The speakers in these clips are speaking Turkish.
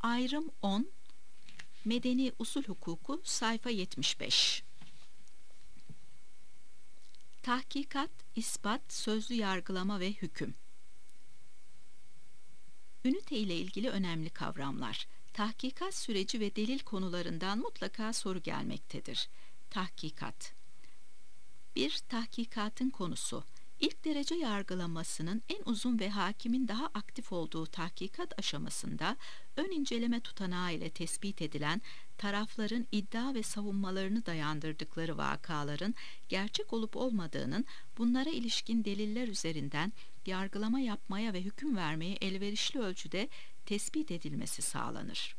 Ayrım 10, Medeni Usul Hukuku, sayfa 75. Tahkikat, ispat, sözlü yargılama ve hüküm. Ünite ile ilgili önemli kavramlar. Tahkikat süreci ve delil konularından mutlaka soru gelmektedir. Tahkikat. 1. Tahkikatın konusu. İlk derece yargılamasının en uzun ve hakimin daha aktif olduğu tahkikat aşamasında ön inceleme tutanağı ile tespit edilen tarafların iddia ve savunmalarını dayandırdıkları vakaların gerçek olup olmadığının bunlara ilişkin deliller üzerinden yargılama yapmaya ve hüküm vermeye elverişli ölçüde tespit edilmesi sağlanır.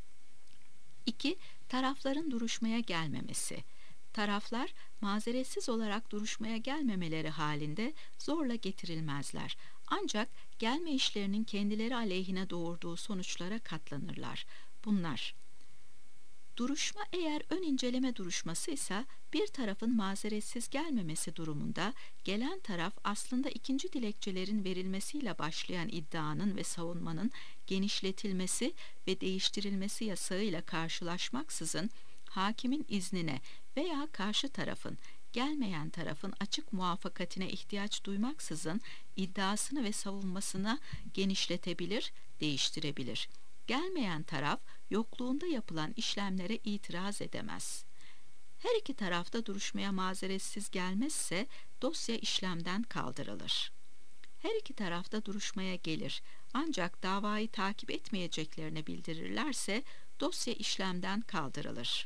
2. Tarafların duruşmaya gelmemesi. Taraflar mazeretsiz olarak duruşmaya gelmemeleri halinde zorla getirilmezler. Ancak gelme işlerinin kendileri aleyhine doğurduğu sonuçlara katlanırlar. Bunlar: duruşma eğer ön inceleme duruşması ise bir tarafın mazeretsiz gelmemesi durumunda gelen taraf aslında ikinci dilekçelerin verilmesiyle başlayan iddianın ve savunmanın genişletilmesi ve değiştirilmesi yasağıyla karşılaşmaksızın hakimin iznine veya karşı tarafın, gelmeyen tarafın açık muvaffakatine ihtiyaç duymaksızın iddiasını ve savunmasına genişletebilir, değiştirebilir. Gelmeyen taraf yokluğunda yapılan işlemlere itiraz edemez. Her iki tarafta duruşmaya mazeretsiz gelmezse dosya işlemden kaldırılır. Her iki tarafta duruşmaya gelir ancak davayı takip etmeyeceklerini bildirirlerse dosya işlemden kaldırılır.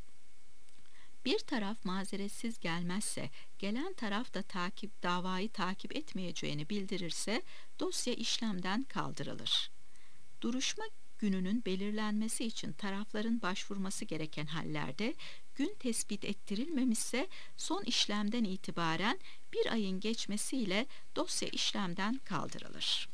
Bir taraf mazeretsiz gelmezse, gelen taraf da davayı takip etmeyeceğini bildirirse dosya işlemden kaldırılır. Duruşma gününün belirlenmesi için tarafların başvurması gereken hallerde gün tespit ettirilmemişse son işlemden itibaren bir ayın geçmesiyle dosya işlemden kaldırılır.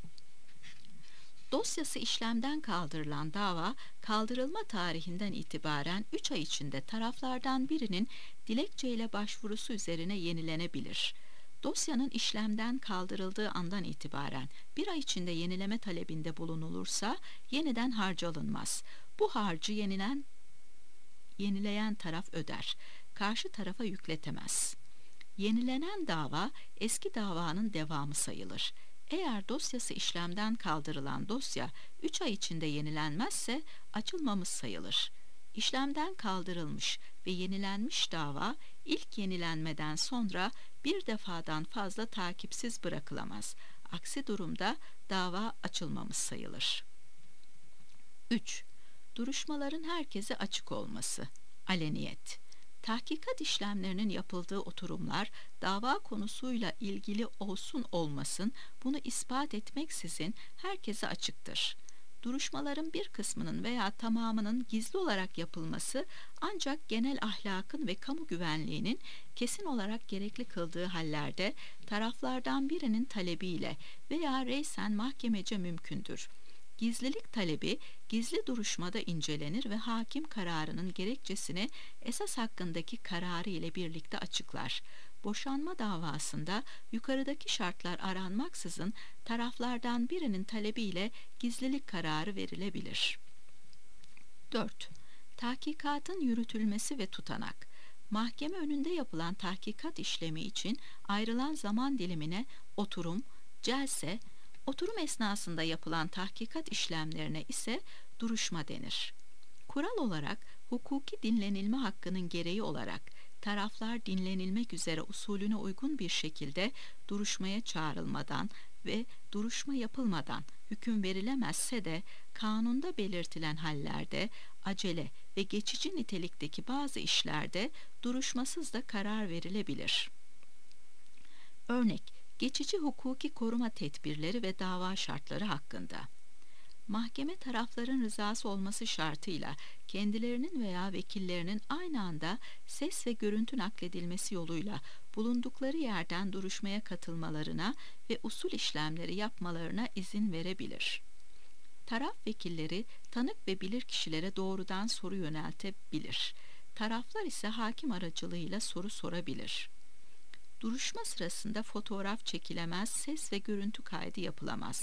Dosyası işlemden kaldırılan dava, kaldırılma tarihinden itibaren 3 ay içinde taraflardan birinin dilekçeyle başvurusu üzerine yenilenebilir. Dosyanın işlemden kaldırıldığı andan itibaren 1 ay içinde yenileme talebinde bulunulursa yeniden harcı alınmaz. Bu harcı yenileyen taraf öder. Karşı tarafa yükletemez. Yenilenen dava eski davanın devamı sayılır. Eğer dosyası işlemden kaldırılan dosya 3 ay içinde yenilenmezse açılmamış sayılır. İşlemden kaldırılmış ve yenilenmiş dava ilk yenilenmeden sonra bir defadan fazla takipsiz bırakılamaz. Aksi durumda dava açılmamış sayılır. 3. Duruşmaların herkese açık olması. Aleniyet. Tahkikat işlemlerinin yapıldığı oturumlar dava konusuyla ilgili olsun olmasın bunu ispat etmeksizin herkese açıktır. Duruşmaların bir kısmının veya tamamının gizli olarak yapılması ancak genel ahlakın ve kamu güvenliğinin kesin olarak gerekli kıldığı hallerde taraflardan birinin talebiyle veya reysen mahkemece mümkündür. Gizlilik talebi gizli duruşmada incelenir ve hakim kararının gerekçesini esas hakkındaki kararı ile birlikte açıklar. Boşanma davasında yukarıdaki şartlar aranmaksızın taraflardan birinin talebiyle gizlilik kararı verilebilir. 4. Tahkikatın yürütülmesi ve tutanak. Mahkeme önünde yapılan tahkikat işlemi için ayrılan zaman dilimine oturum, celse, oturum esnasında yapılan tahkikat işlemlerine ise duruşma denir. Kural olarak hukuki dinlenilme hakkının gereği olarak taraflar dinlenilmek üzere usulüne uygun bir şekilde duruşmaya çağrılmadan ve duruşma yapılmadan hüküm verilemezse de kanunda belirtilen hallerde acele ve geçici nitelikteki bazı işlerde duruşmasız da karar verilebilir. Örnek: geçici hukuki koruma tedbirleri ve dava şartları hakkında. Mahkeme tarafların rızası olması şartıyla kendilerinin veya vekillerinin aynı anda ses ve görüntü nakledilmesi yoluyla bulundukları yerden duruşmaya katılmalarına ve usul işlemleri yapmalarına izin verebilir. Taraf vekilleri tanık ve bilirkişilere doğrudan soru yöneltebilir. Taraflar ise hakim aracılığıyla soru sorabilir. Duruşma sırasında fotoğraf çekilemez, ses ve görüntü kaydı yapılamaz.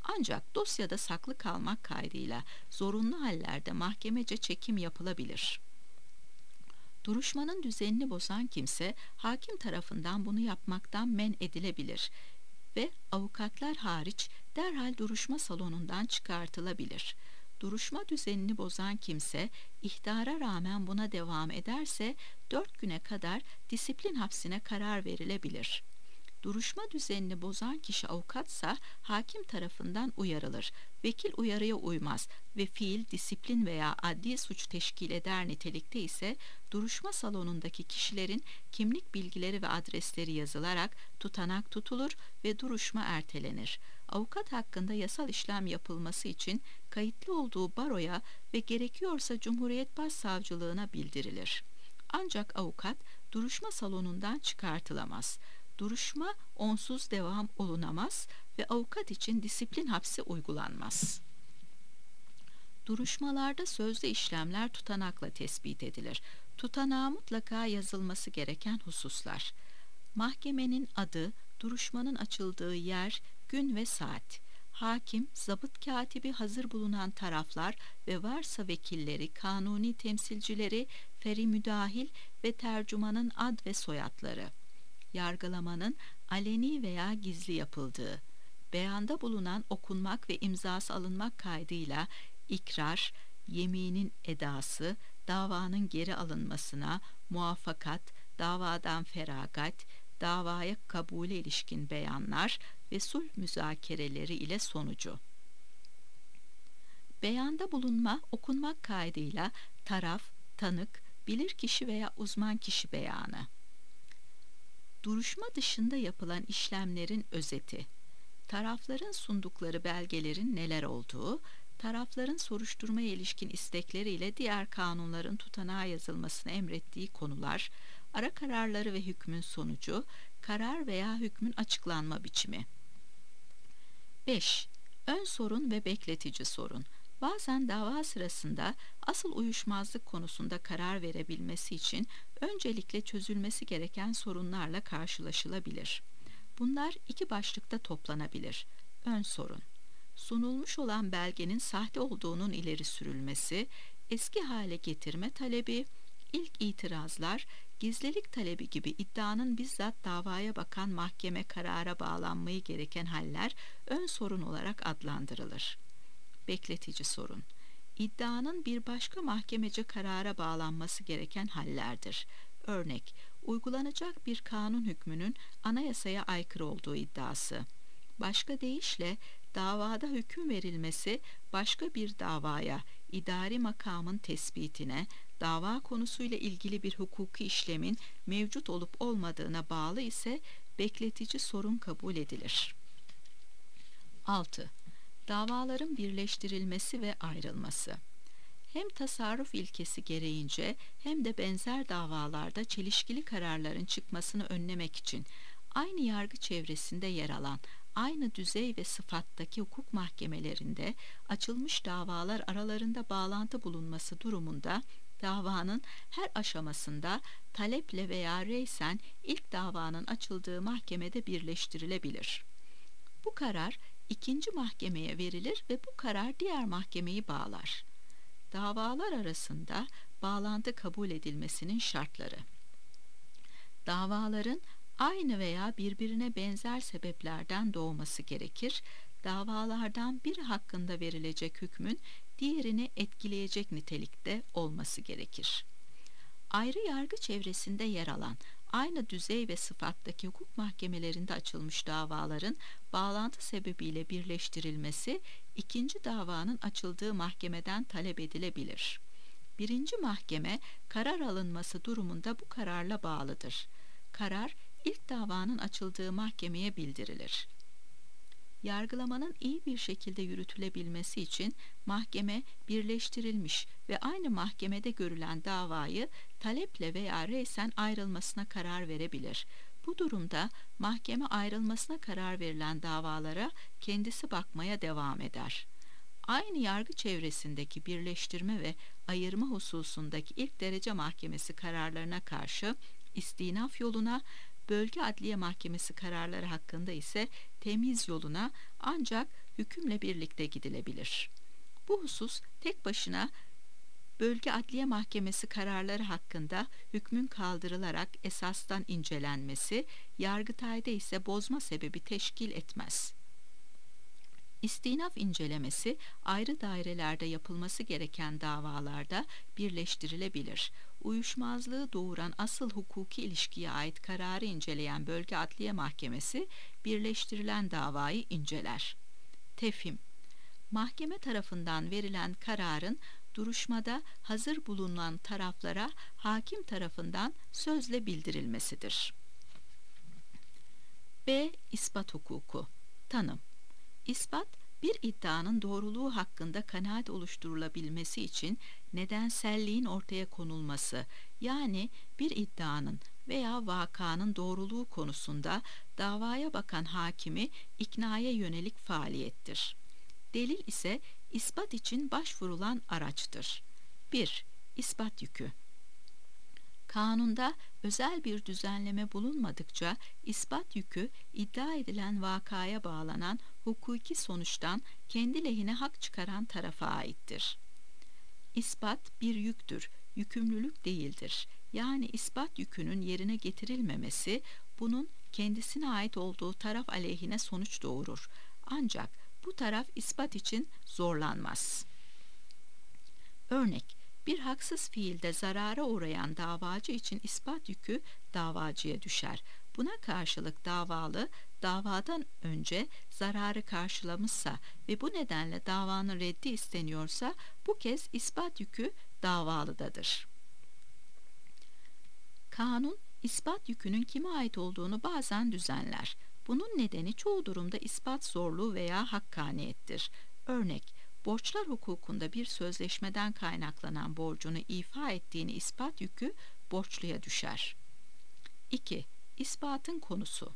Ancak dosyada saklı kalmak kaydıyla zorunlu hallerde mahkemece çekim yapılabilir. Duruşmanın düzenini bozan kimse hakim tarafından bunu yapmaktan men edilebilir ve avukatlar hariç derhal duruşma salonundan çıkartılabilir. Duruşma düzenini bozan kimse ihtara rağmen buna devam ederse 4 güne kadar disiplin hapsine karar verilebilir. Duruşma düzenini bozan kişi avukatsa hakim tarafından uyarılır. Vekil uyarıya uymaz ve fiil disiplin veya adli suç teşkil eder nitelikte ise duruşma salonundaki kişilerin kimlik bilgileri ve adresleri yazılarak tutanak tutulur ve duruşma ertelenir. Avukat hakkında yasal işlem yapılması için kayıtlı olduğu baroya ve gerekiyorsa Cumhuriyet Başsavcılığına bildirilir. Ancak avukat duruşma salonundan çıkartılamaz. Duruşma onsuz devam olunamaz ve avukat için disiplin hapsi uygulanmaz. Duruşmalarda sözlü işlemler tutanakla tespit edilir. Tutanağa mutlaka yazılması gereken hususlar: mahkemenin adı, duruşmanın açıldığı yer, gün ve saat, hakim, zabıt katibi, hazır bulunan taraflar ve varsa vekilleri, kanuni temsilcileri, feri müdahil ve tercümanın ad ve soyadları, yargılamanın aleni veya gizli yapıldığı, beyanda bulunan okunmak ve imzası alınmak kaydıyla ikrar, yeminin edası, davanın geri alınmasına, muvaffakat, davadan feragat, davaya kabule ilişkin beyanlar ve sulh müzakereleri ile sonucu. Beyanda bulunma, okunmak kaydıyla taraf, tanık, bilirkişi veya uzman kişi beyanı. Duruşma dışında yapılan işlemlerin özeti, tarafların sundukları belgelerin neler olduğu, tarafların soruşturmaya ilişkin istekleriyle diğer kanunların tutanağa yazılmasını emrettiği konular, ara kararları ve hükmün sonucu, karar veya hükmün açıklanma biçimi. 5. Ön sorun ve bekletici sorun. Bazen dava sırasında asıl uyuşmazlık konusunda karar verebilmesi için öncelikle çözülmesi gereken sorunlarla karşılaşılabilir. Bunlar 2 başlıkta toplanabilir. Ön sorun: sunulmuş olan belgenin sahte olduğunun ileri sürülmesi, eski hale getirme talebi, ilk itirazlar, gizlilik talebi gibi iddianın bizzat davaya bakan mahkeme karara bağlanmayı gereken haller ön sorun olarak adlandırılır. Bekletici sorun: iddianın bir başka mahkemece karara bağlanması gereken hallerdir. Örnek, uygulanacak bir kanun hükmünün anayasaya aykırı olduğu iddiası. Başka deyişle, davada hüküm verilmesi başka bir davaya, idari makamın tespitine, dava konusuyla ilgili bir hukuki işlemin mevcut olup olmadığına bağlı ise bekletici sorun kabul edilir. 6. Davaların birleştirilmesi ve ayrılması. Hem tasarruf ilkesi gereğince hem de benzer davalarda çelişkili kararların çıkmasını önlemek için aynı yargı çevresinde yer alan aynı düzey ve sıfattaki hukuk mahkemelerinde açılmış davalar aralarında bağlantı bulunması durumunda davanın her aşamasında taleple veya reysen ilk davanın açıldığı mahkemede birleştirilebilir. Bu karar ikinci mahkemeye verilir ve bu karar diğer mahkemeyi bağlar. Davalar arasında bağlantı kabul edilmesinin şartları: davaların aynı veya birbirine benzer sebeplerden doğması gerekir. Davalardan biri hakkında verilecek hükmün diğerini etkileyecek nitelikte olması gerekir. Ayrı yargı çevresinde yer alan aynı düzey ve sıfattaki hukuk mahkemelerinde açılmış davaların bağlantı sebebiyle birleştirilmesi ikinci davanın açıldığı mahkemeden talep edilebilir. Birinci mahkeme karar alınması durumunda bu kararla bağlıdır. Karar ilk davanın açıldığı mahkemeye bildirilir. Yargılamanın iyi bir şekilde yürütülebilmesi için mahkeme birleştirilmiş ve aynı mahkemede görülen davayı taleple veya reysen ayrılmasına karar verebilir. Bu durumda mahkeme ayrılmasına karar verilen davalara kendisi bakmaya devam eder. Aynı yargı çevresindeki birleştirme ve ayırma hususundaki ilk derece mahkemesi kararlarına karşı istinaf yoluna, bölge adliye mahkemesi kararları hakkında ise temyiz yoluna, ancak hükümle birlikte gidilebilir. Bu husus tek başına Bölge Adliye Mahkemesi kararları hakkında hükmün kaldırılarak esastan incelenmesi, Yargıtay'da ise bozma sebebi teşkil etmez. İstinaf incelemesi ayrı dairelerde yapılması gereken davalarda birleştirilebilir. Uyuşmazlığı doğuran asıl hukuki ilişkiye ait kararı inceleyen Bölge Adliye Mahkemesi birleştirilen davayı inceler. Tefhim: mahkeme tarafından verilen kararın duruşmada hazır bulunan taraflara hakim tarafından sözle bildirilmesidir. B. İspat hukuku. Tanım: İspat, bir iddianın doğruluğu hakkında kanaat oluşturulabilmesi için nedenselliğin ortaya konulması, yani bir iddianın veya vakanın doğruluğu konusunda davaya bakan hakimi iknaya yönelik faaliyettir. Delil ise ispat için başvurulan araçtır. 1. İspat yükü. Kanunda özel bir düzenleme bulunmadıkça ispat yükü iddia edilen vakaya bağlanan hukuki sonuçtan kendi lehine hak çıkaran tarafa aittir. İspat bir yüktür, yükümlülük değildir. Yani ispat yükünün yerine getirilmemesi bunun kendisine ait olduğu taraf aleyhine sonuç doğurur. Ancak bu taraf ispat için zorlanmaz. Örnek: bir haksız fiilde zarara uğrayan davacı için ispat yükü davacıya düşer. Buna karşılık davalı davadan önce zararı karşılamışsa ve bu nedenle davanın reddi isteniyorsa bu kez ispat yükü davalıdadır. Kanun ispat yükünün kime ait olduğunu bazen düzenler. Bunun nedeni çoğu durumda ispat zorluğu veya hakkaniyettir. Örnek: borçlar hukukunda bir sözleşmeden kaynaklanan borcunu ifa ettiğini ispat yükü borçluya düşer. 2. İspatın konusu.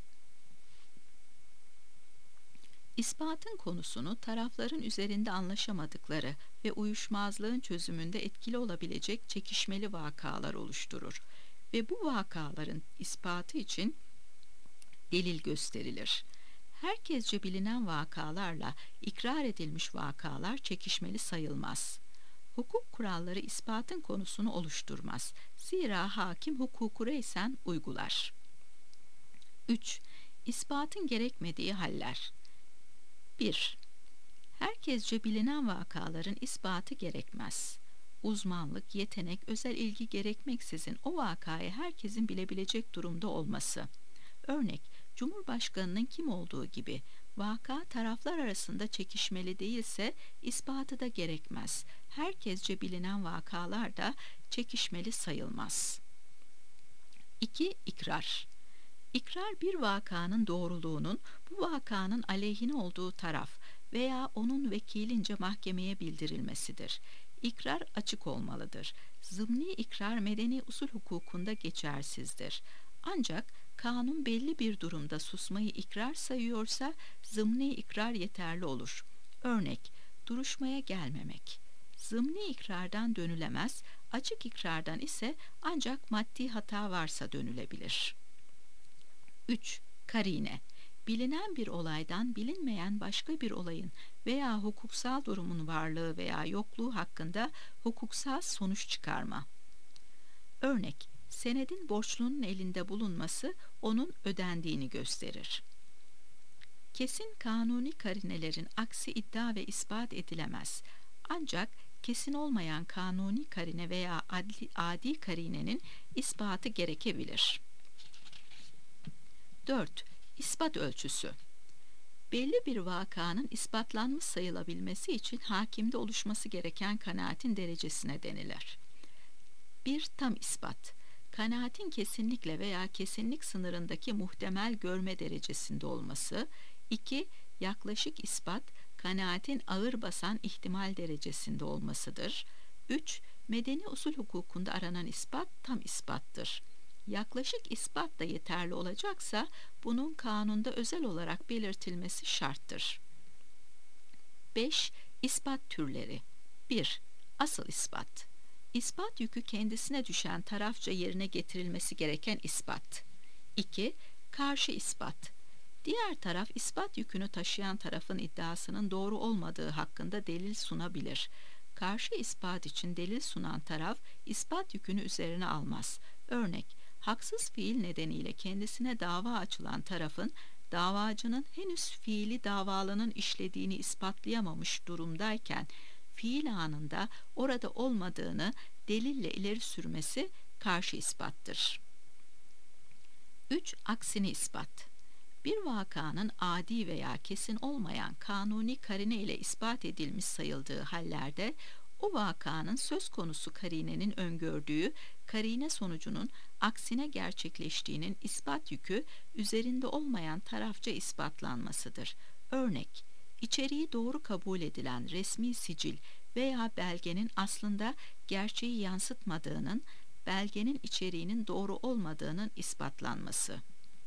İspatın konusunu tarafların üzerinde anlaşamadıkları ve uyuşmazlığın çözümünde etkili olabilecek çekişmeli vakalar oluşturur ve bu vakaların ispatı için delil gösterilir. Herkesce bilinen vakalarla ikrar edilmiş vakalar çekişmeli sayılmaz. Hukuk kuralları ispatın konusunu oluşturmaz. Zira hakim hukuku reysen uygular. 3. İspatın gerekmediği haller. 1. Herkesce bilinen vakaların ispatı gerekmez. Uzmanlık, yetenek, özel ilgi gerekmeksizin o vakayı herkesin bilebilecek durumda olması. Örnek: Cumhurbaşkanının kim olduğu gibi vaka taraflar arasında çekişmeli değilse ispatı da gerekmez. Herkesce bilinen vakalar da çekişmeli sayılmaz. 2. İkrar. İkrar bir vakanın doğruluğunun bu vakanın aleyhine olduğu taraf veya onun vekilince mahkemeye bildirilmesidir. İkrar açık olmalıdır. Zımni ikrar medeni usul hukukunda geçersizdir. Ancak kanun belli bir durumda susmayı ikrar sayıyorsa zımni ikrar yeterli olur. Örnek: duruşmaya gelmemek. Zımni ikrardan dönülemez, açık ikrardan ise ancak maddi hata varsa dönülebilir. 3. Karine. Bilinen bir olaydan bilinmeyen başka bir olayın veya hukuksal durumun varlığı veya yokluğu hakkında hukuksal sonuç çıkarma. Örnek: senedin borçlunun elinde bulunması onun ödendiğini gösterir. Kesin kanuni karinelerin aksi iddia ve ispat edilemez. Ancak kesin olmayan kanuni karine veya adi karinenin ispatı gerekebilir. 4. İspat ölçüsü. Belli bir vakanın ispatlanmış sayılabilmesi için hakimde oluşması gereken kanaatin derecesine denilir. 1. Tam ispat. Kanaatin kesinlikle veya kesinlik sınırındaki muhtemel görme derecesinde olması. 2. Yaklaşık ispat, kanaatin ağır basan ihtimal derecesinde olmasıdır. 3. Medeni usul hukukunda aranan ispat tam ispattır. Yaklaşık ispat da yeterli olacaksa bunun kanunda özel olarak belirtilmesi şarttır. 5. İspat türleri. 1. Asıl ispat. İspat yükü kendisine düşen tarafça yerine getirilmesi gereken ispat. 2. Karşı ispat. Diğer taraf ispat yükünü taşıyan tarafın iddiasının doğru olmadığı hakkında delil sunabilir. Karşı ispat için delil sunan taraf ispat yükünü üzerine almaz. Örnek, haksız fiil nedeniyle kendisine dava açılan tarafın davacının henüz fiili davalının işlediğini ispatlayamamış durumdayken fiil anında orada olmadığını delille ileri sürmesi karşı ispattır. 3. Aksini ispat. Bir vakanın adi veya kesin olmayan kanuni karine ile ispat edilmiş sayıldığı hallerde o vakanın söz konusu karinenin öngördüğü karine sonucunun aksine gerçekleştiğinin ispat yükü üzerinde olmayan tarafça ispatlanmasıdır. Örnek, içeriği doğru kabul edilen resmi sicil veya belgenin aslında gerçeği yansıtmadığının, belgenin içeriğinin doğru olmadığının ispatlanması.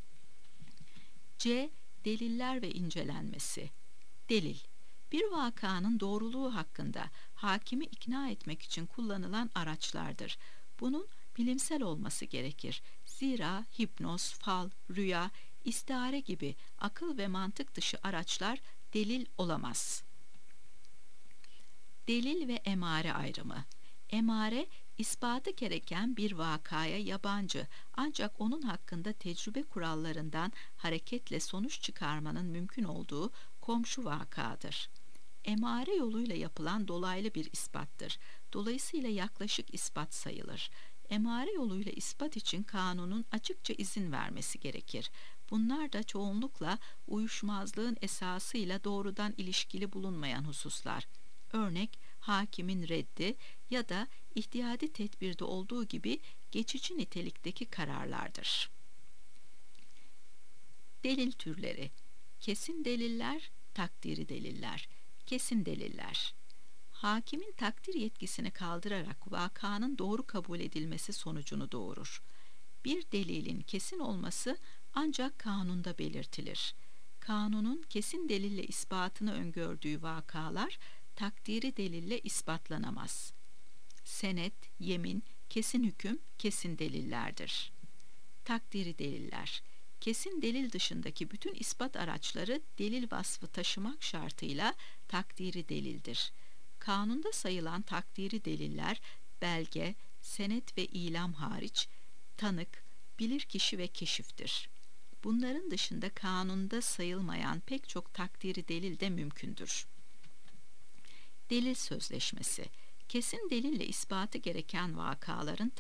C. Deliller ve incelenmesi. Delil, bir vakanın doğruluğu hakkında hakimi ikna etmek için kullanılan araçlardır. Bunun bilimsel olması gerekir. Zira hipnoz, fal, rüya, istihare gibi akıl ve mantık dışı araçlar delil olamaz. Delil ve emare ayrımı. Emare, ispatı gereken bir vakaya yabancı ancak onun hakkında tecrübe kurallarından hareketle sonuç çıkarmanın mümkün olduğu komşu vakadır. Emare yoluyla yapılan dolaylı bir ispattır. Dolayısıyla yaklaşık ispat sayılır. Emare yoluyla ispat için kanunun açıkça izin vermesi gerekir. Bunlar da çoğunlukla uyuşmazlığın esasıyla doğrudan ilişkili bulunmayan hususlar. Örnek, hakimin reddi ya da ihtiyadi tedbirde olduğu gibi geçici nitelikteki kararlardır. Delil türleri. Kesin deliller, takdiri deliller. Kesin deliller. Hakimin takdir yetkisini kaldırarak vakanın doğru kabul edilmesi sonucunu doğurur. Bir delilin kesin olması ancak kanunda belirtilir. Kanunun kesin delille ispatını öngördüğü vakalar takdiri delille ispatlanamaz. Senet, yemin, kesin hüküm, kesin delillerdir. Takdiri deliller. Kesin delil dışındaki bütün ispat araçları delil vasfı taşımak şartıyla takdiri delildir. Kanunda sayılan takdiri deliller, belge, senet ve ilam hariç, tanık, bilirkişi ve keşiftir. Bunların dışında kanunda sayılmayan pek çok takdiri delil de mümkündür. Delil sözleşmesi. Kesin delille ispatı gereken vakaların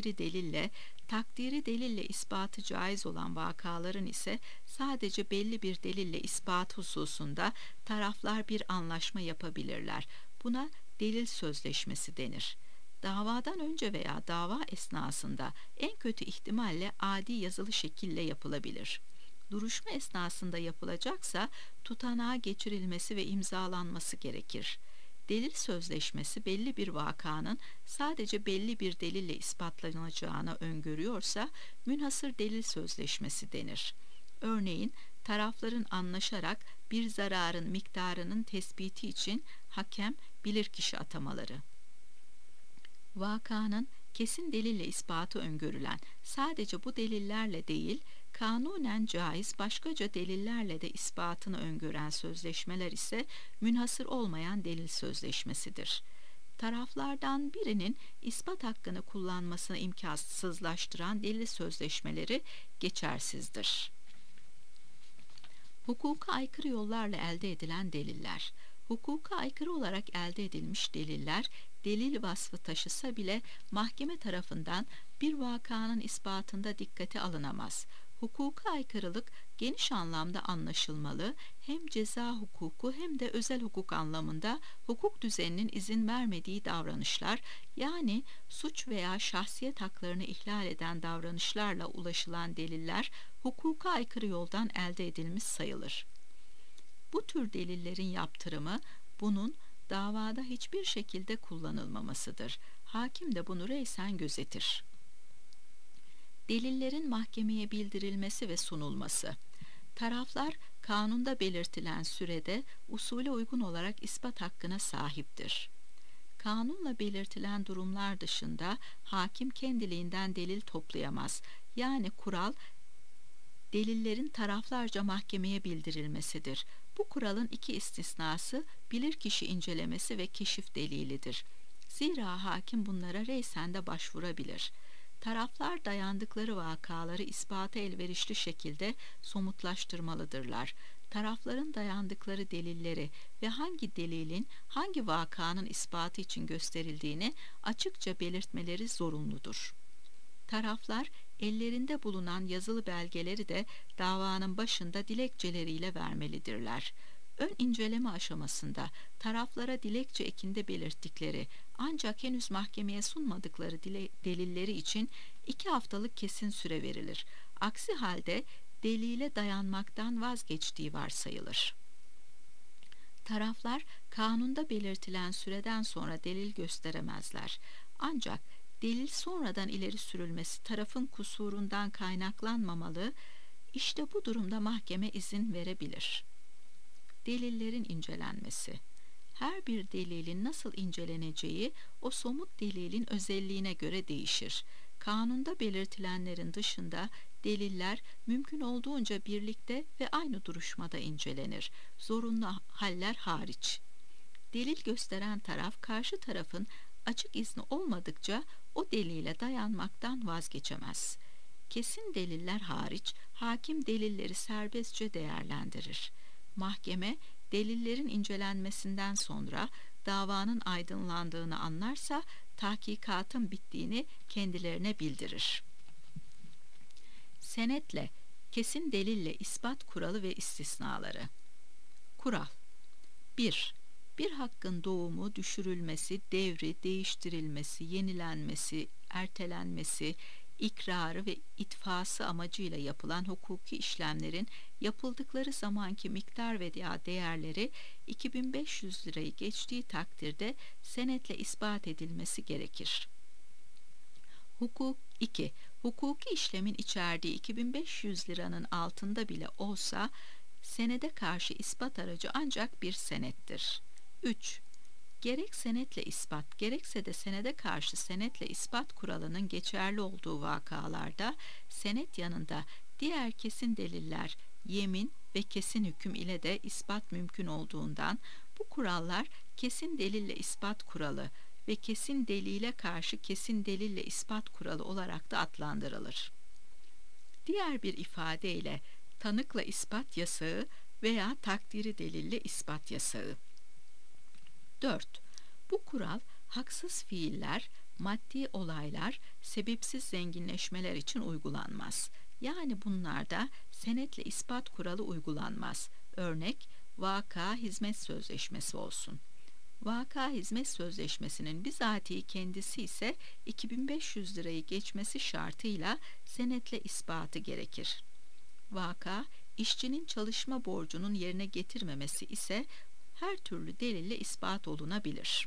takdiri delille ispatı caiz olan vakaların ise sadece belli bir delille ispat hususunda taraflar bir anlaşma yapabilirler. Buna delil sözleşmesi denir. Davadan önce veya dava esnasında en kötü ihtimalle adi yazılı şekille yapılabilir. Duruşma esnasında yapılacaksa tutanağa geçirilmesi ve imzalanması gerekir. Delil sözleşmesi belli bir vakanın sadece belli bir delille ispatlanacağını öngörüyorsa münhasır delil sözleşmesi denir. Örneğin tarafların anlaşarak bir zararın miktarının tespiti için hakem, bilirkişi atamaları. Vakanın kesin delille ispatı öngörülen sadece bu delillerle değil, kanunen caiz başkaca delillerle de ispatını öngören sözleşmeler ise münhasır olmayan delil sözleşmesidir. Taraflardan birinin ispat hakkını kullanmasını imkansızlaştıran delil sözleşmeleri geçersizdir. Hukuka aykırı yollarla elde edilen deliller. Hukuka aykırı olarak elde edilmiş deliller, delil vasfı taşısa bile mahkeme tarafından bir vakanın ispatında dikkate alınamaz. Hukuka aykırılık geniş anlamda anlaşılmalı, hem ceza hukuku hem de özel hukuk anlamında hukuk düzeninin izin vermediği davranışlar, yani suç veya şahsiyet haklarını ihlal eden davranışlarla ulaşılan deliller hukuka aykırı yoldan elde edilmiş sayılır. Bu tür delillerin yaptırımı bunun davada hiçbir şekilde kullanılmamasıdır. Hakim de bunu reysen gözetir. Delillerin mahkemeye bildirilmesi ve sunulması. Taraflar kanunda belirtilen sürede usule uygun olarak ispat hakkına sahiptir. Kanunla belirtilen durumlar dışında hakim kendiliğinden delil toplayamaz. Yani kural delillerin taraflarca mahkemeye bildirilmesidir. Bu kuralın iki istisnası bilirkişi incelemesi ve keşif delilidir. Zira hakim bunlara reysen de başvurabilir. Taraflar dayandıkları vakaları ispata elverişli şekilde somutlaştırmalıdırlar. Tarafların dayandıkları delilleri ve hangi delilin hangi vakanın ispatı için gösterildiğini açıkça belirtmeleri zorunludur. Taraflar ellerinde bulunan yazılı belgeleri de davanın başında dilekçeleriyle vermelidirler. Ön inceleme aşamasında taraflara dilekçe ekinde belirttikleri ancak henüz mahkemeye sunmadıkları delilleri için 2 haftalık kesin süre verilir. Aksi halde delile dayanmaktan vazgeçtiği varsayılır. Taraflar kanunda belirtilen süreden sonra delil gösteremezler. Ancak delil sonradan ileri sürülmesi tarafın kusurundan kaynaklanmamalı, işte bu durumda mahkeme izin verebilir. Delillerin incelenmesi. Her bir delilin nasıl inceleneceği o somut delilin özelliğine göre değişir. Kanunda belirtilenlerin dışında deliller mümkün olduğunca birlikte ve aynı duruşmada incelenir, zorunlu haller hariç. Delil gösteren taraf karşı tarafın açık izni olmadıkça o delile dayanmaktan vazgeçemez. Kesin deliller hariç hakim delilleri serbestçe değerlendirir. Mahkeme delillerin incelenmesinden sonra davanın aydınlandığını anlarsa tahkikatın bittiğini kendilerine bildirir. Senetle, kesin delille ispat kuralı ve istisnaları. Kural 1. Bir hakkın doğumu, düşürülmesi, devri, değiştirilmesi, yenilenmesi, ertelenmesi, ikrarı ve itfası amacıyla yapılan hukuki işlemlerin yapıldıkları zamanki miktar veya değerleri 2500 lirayı geçtiği takdirde senetle ispat edilmesi gerekir. 2. Hukuki işlemin içerdiği 2500 liranın altında bile olsa senede karşı ispat aracı ancak bir senettir. 3. Gerek senetle ispat, gerekse de senede karşı senetle ispat kuralının geçerli olduğu vakalarda senet yanında diğer kesin deliller, yemin ve kesin hüküm ile de ispat mümkün olduğundan bu kurallar kesin delille ispat kuralı ve kesin delile karşı kesin delille ispat kuralı olarak da adlandırılır. Diğer bir ifadeyle tanıkla ispat yasağı veya takdiri delille ispat yasağı. 4. Bu kural haksız fiiller, maddi olaylar, sebepsiz zenginleşmeler için uygulanmaz. Yani bunlarda senetle ispat kuralı uygulanmaz. Örnek, vaka hizmet sözleşmesi olsun. Vaka hizmet sözleşmesinin bizatihi kendisi ise 2500 lirayı geçmesi şartıyla senetle ispatı gerekir. Vaka, işçinin çalışma borcunun yerine getirmemesi ise her türlü delille ispat olunabilir.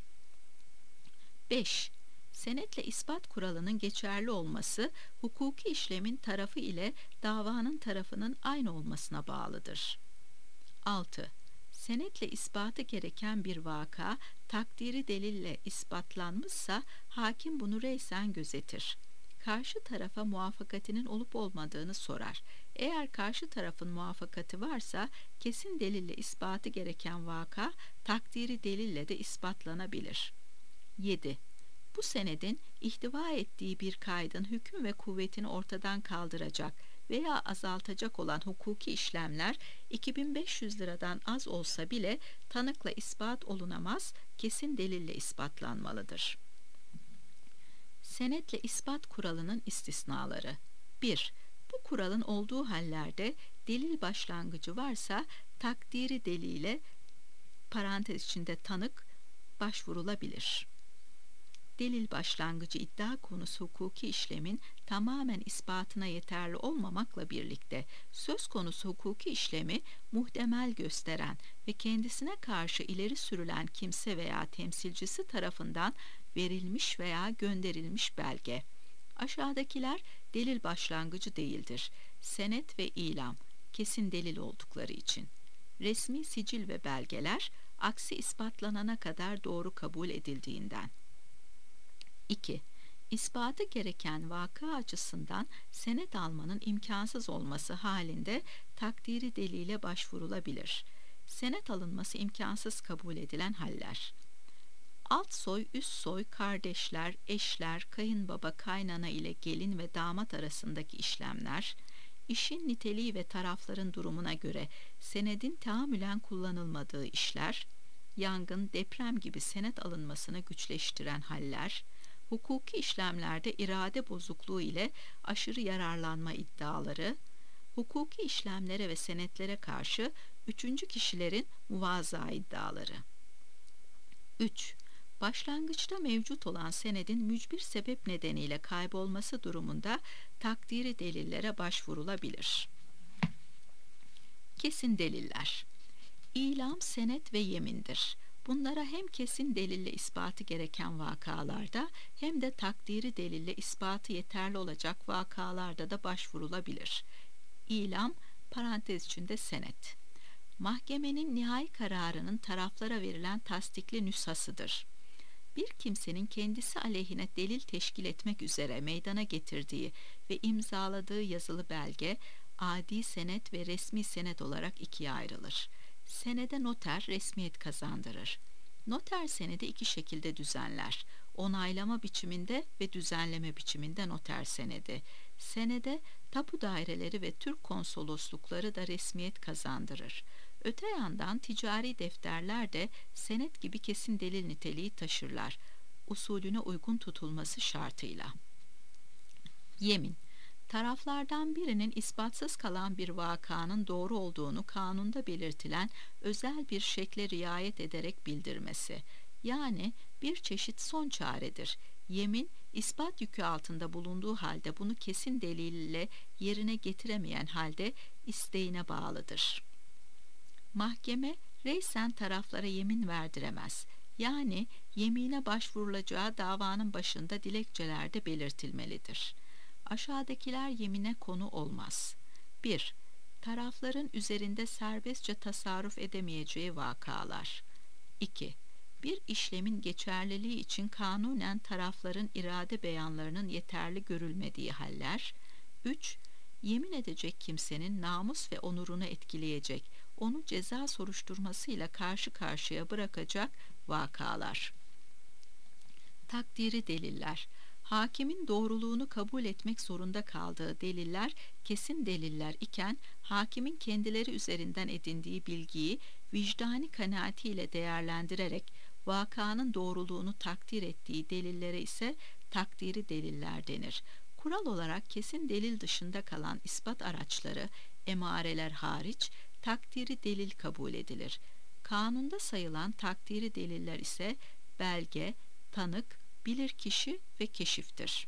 5. Senetle ispat kuralının geçerli olması, hukuki işlemin tarafı ile davanın tarafının aynı olmasına bağlıdır. 6. Senetle ispatı gereken bir vaka, takdiri delille ispatlanmışsa, hakim bunu reysen gözetir. Karşı tarafa muvaffakatinin olup olmadığını sorar. Eğer karşı tarafın muvaffakati varsa, kesin delille ispatı gereken vaka, takdiri delille de ispatlanabilir. 7. Bu senedin ihtiva ettiği bir kaydın hüküm ve kuvvetini ortadan kaldıracak veya azaltacak olan hukuki işlemler 2500 liradan az olsa bile tanıkla ispat olunamaz, kesin delille ispatlanmalıdır. Senetle ispat kuralının istisnaları. 1. Bu kuralın olduğu hallerde delil başlangıcı varsa takdiri delile parantez içinde tanık başvurulabilir. Delil başlangıcı iddia konusu hukuki işlemin tamamen ispatına yeterli olmamakla birlikte söz konusu hukuki işlemi muhtemel gösteren ve kendisine karşı ileri sürülen kimse veya temsilcisi tarafından verilmiş veya gönderilmiş belge. Aşağıdakiler delil başlangıcı değildir. Senet ve ilam kesin delil oldukları için. Resmi sicil ve belgeler aksi ispatlanana kadar doğru kabul edildiğinden. 2. İspatı gereken vaka açısından senet almanın imkansız olması halinde takdiri delile başvurulabilir. Senet alınması imkansız kabul edilen haller: alt soy, üst soy, kardeşler, eşler, kayınbaba, kaynana ile gelin ve damat arasındaki işlemler, işin niteliği ve tarafların durumuna göre senedin tahammülen kullanılmadığı işler, yangın, deprem gibi senet alınmasını güçleştiren haller, hukuki işlemlerde irade bozukluğu ile aşırı yararlanma iddiaları, hukuki işlemlere ve senetlere karşı üçüncü kişilerin muvaza iddiaları. 3. Başlangıçta mevcut olan senedin mücbir sebep nedeniyle kaybolması durumunda takdiri delillere başvurulabilir. Kesin deliller: İlam, senet ve yemindir. Bunlara hem kesin delille ispatı gereken vakalarda hem de takdiri delille ispatı yeterli olacak vakalarda da başvurulabilir. İlam, parantez içinde senet, mahkemenin nihai kararının taraflara verilen tasdikli nüshasıdır. Bir kimsenin kendisi aleyhine delil teşkil etmek üzere meydana getirdiği ve imzaladığı yazılı belge, adi senet ve resmi senet olarak ikiye ayrılır. Senede noter resmiyet kazandırır. Noter senedi iki şekilde düzenler: onaylama biçiminde ve düzenleme biçiminde noter senedi. Senede tapu daireleri ve Türk konsoloslukları da resmiyet kazandırır. Öte yandan ticari defterler de senet gibi kesin delil niteliği taşırlar, usulüne uygun tutulması şartıyla. Yemin: taraflardan birinin ispatsız kalan bir vakanın doğru olduğunu kanunda belirtilen özel bir şekle riayet ederek bildirmesi. Yani bir çeşit son çaredir. Yemin, ispat yükü altında bulunduğu halde bunu kesin delille yerine getiremeyen halde isteğine bağlıdır. Mahkeme reysen taraflara yemin verdiremez. Yani yemine başvurulacağı davanın başında dilekçelerde belirtilmelidir. Aşağıdakiler yemine konu olmaz. 1. Tarafların üzerinde serbestçe tasarruf edemeyeceği vakalar. 2. Bir işlemin geçerliliği için kanunen tarafların irade beyanlarının yeterli görülmediği haller. 3. Yemin edecek kimsenin namus ve onurunu etkileyecek, onu ceza soruşturmasıyla karşı karşıya bırakacak vakalar. Takdiri deliller: hakimin doğruluğunu kabul etmek zorunda kaldığı deliller kesin deliller iken, hakimin kendileri üzerinden edindiği bilgiyi vicdani kanaatiyle değerlendirerek vakanın doğruluğunu takdir ettiği delillere ise takdiri deliller denir. Kural olarak kesin delil dışında kalan ispat araçları, emareler hariç, takdiri delil kabul edilir. Kanunda sayılan takdiri deliller ise belge, tanık, bilirkişi ve keşiftir.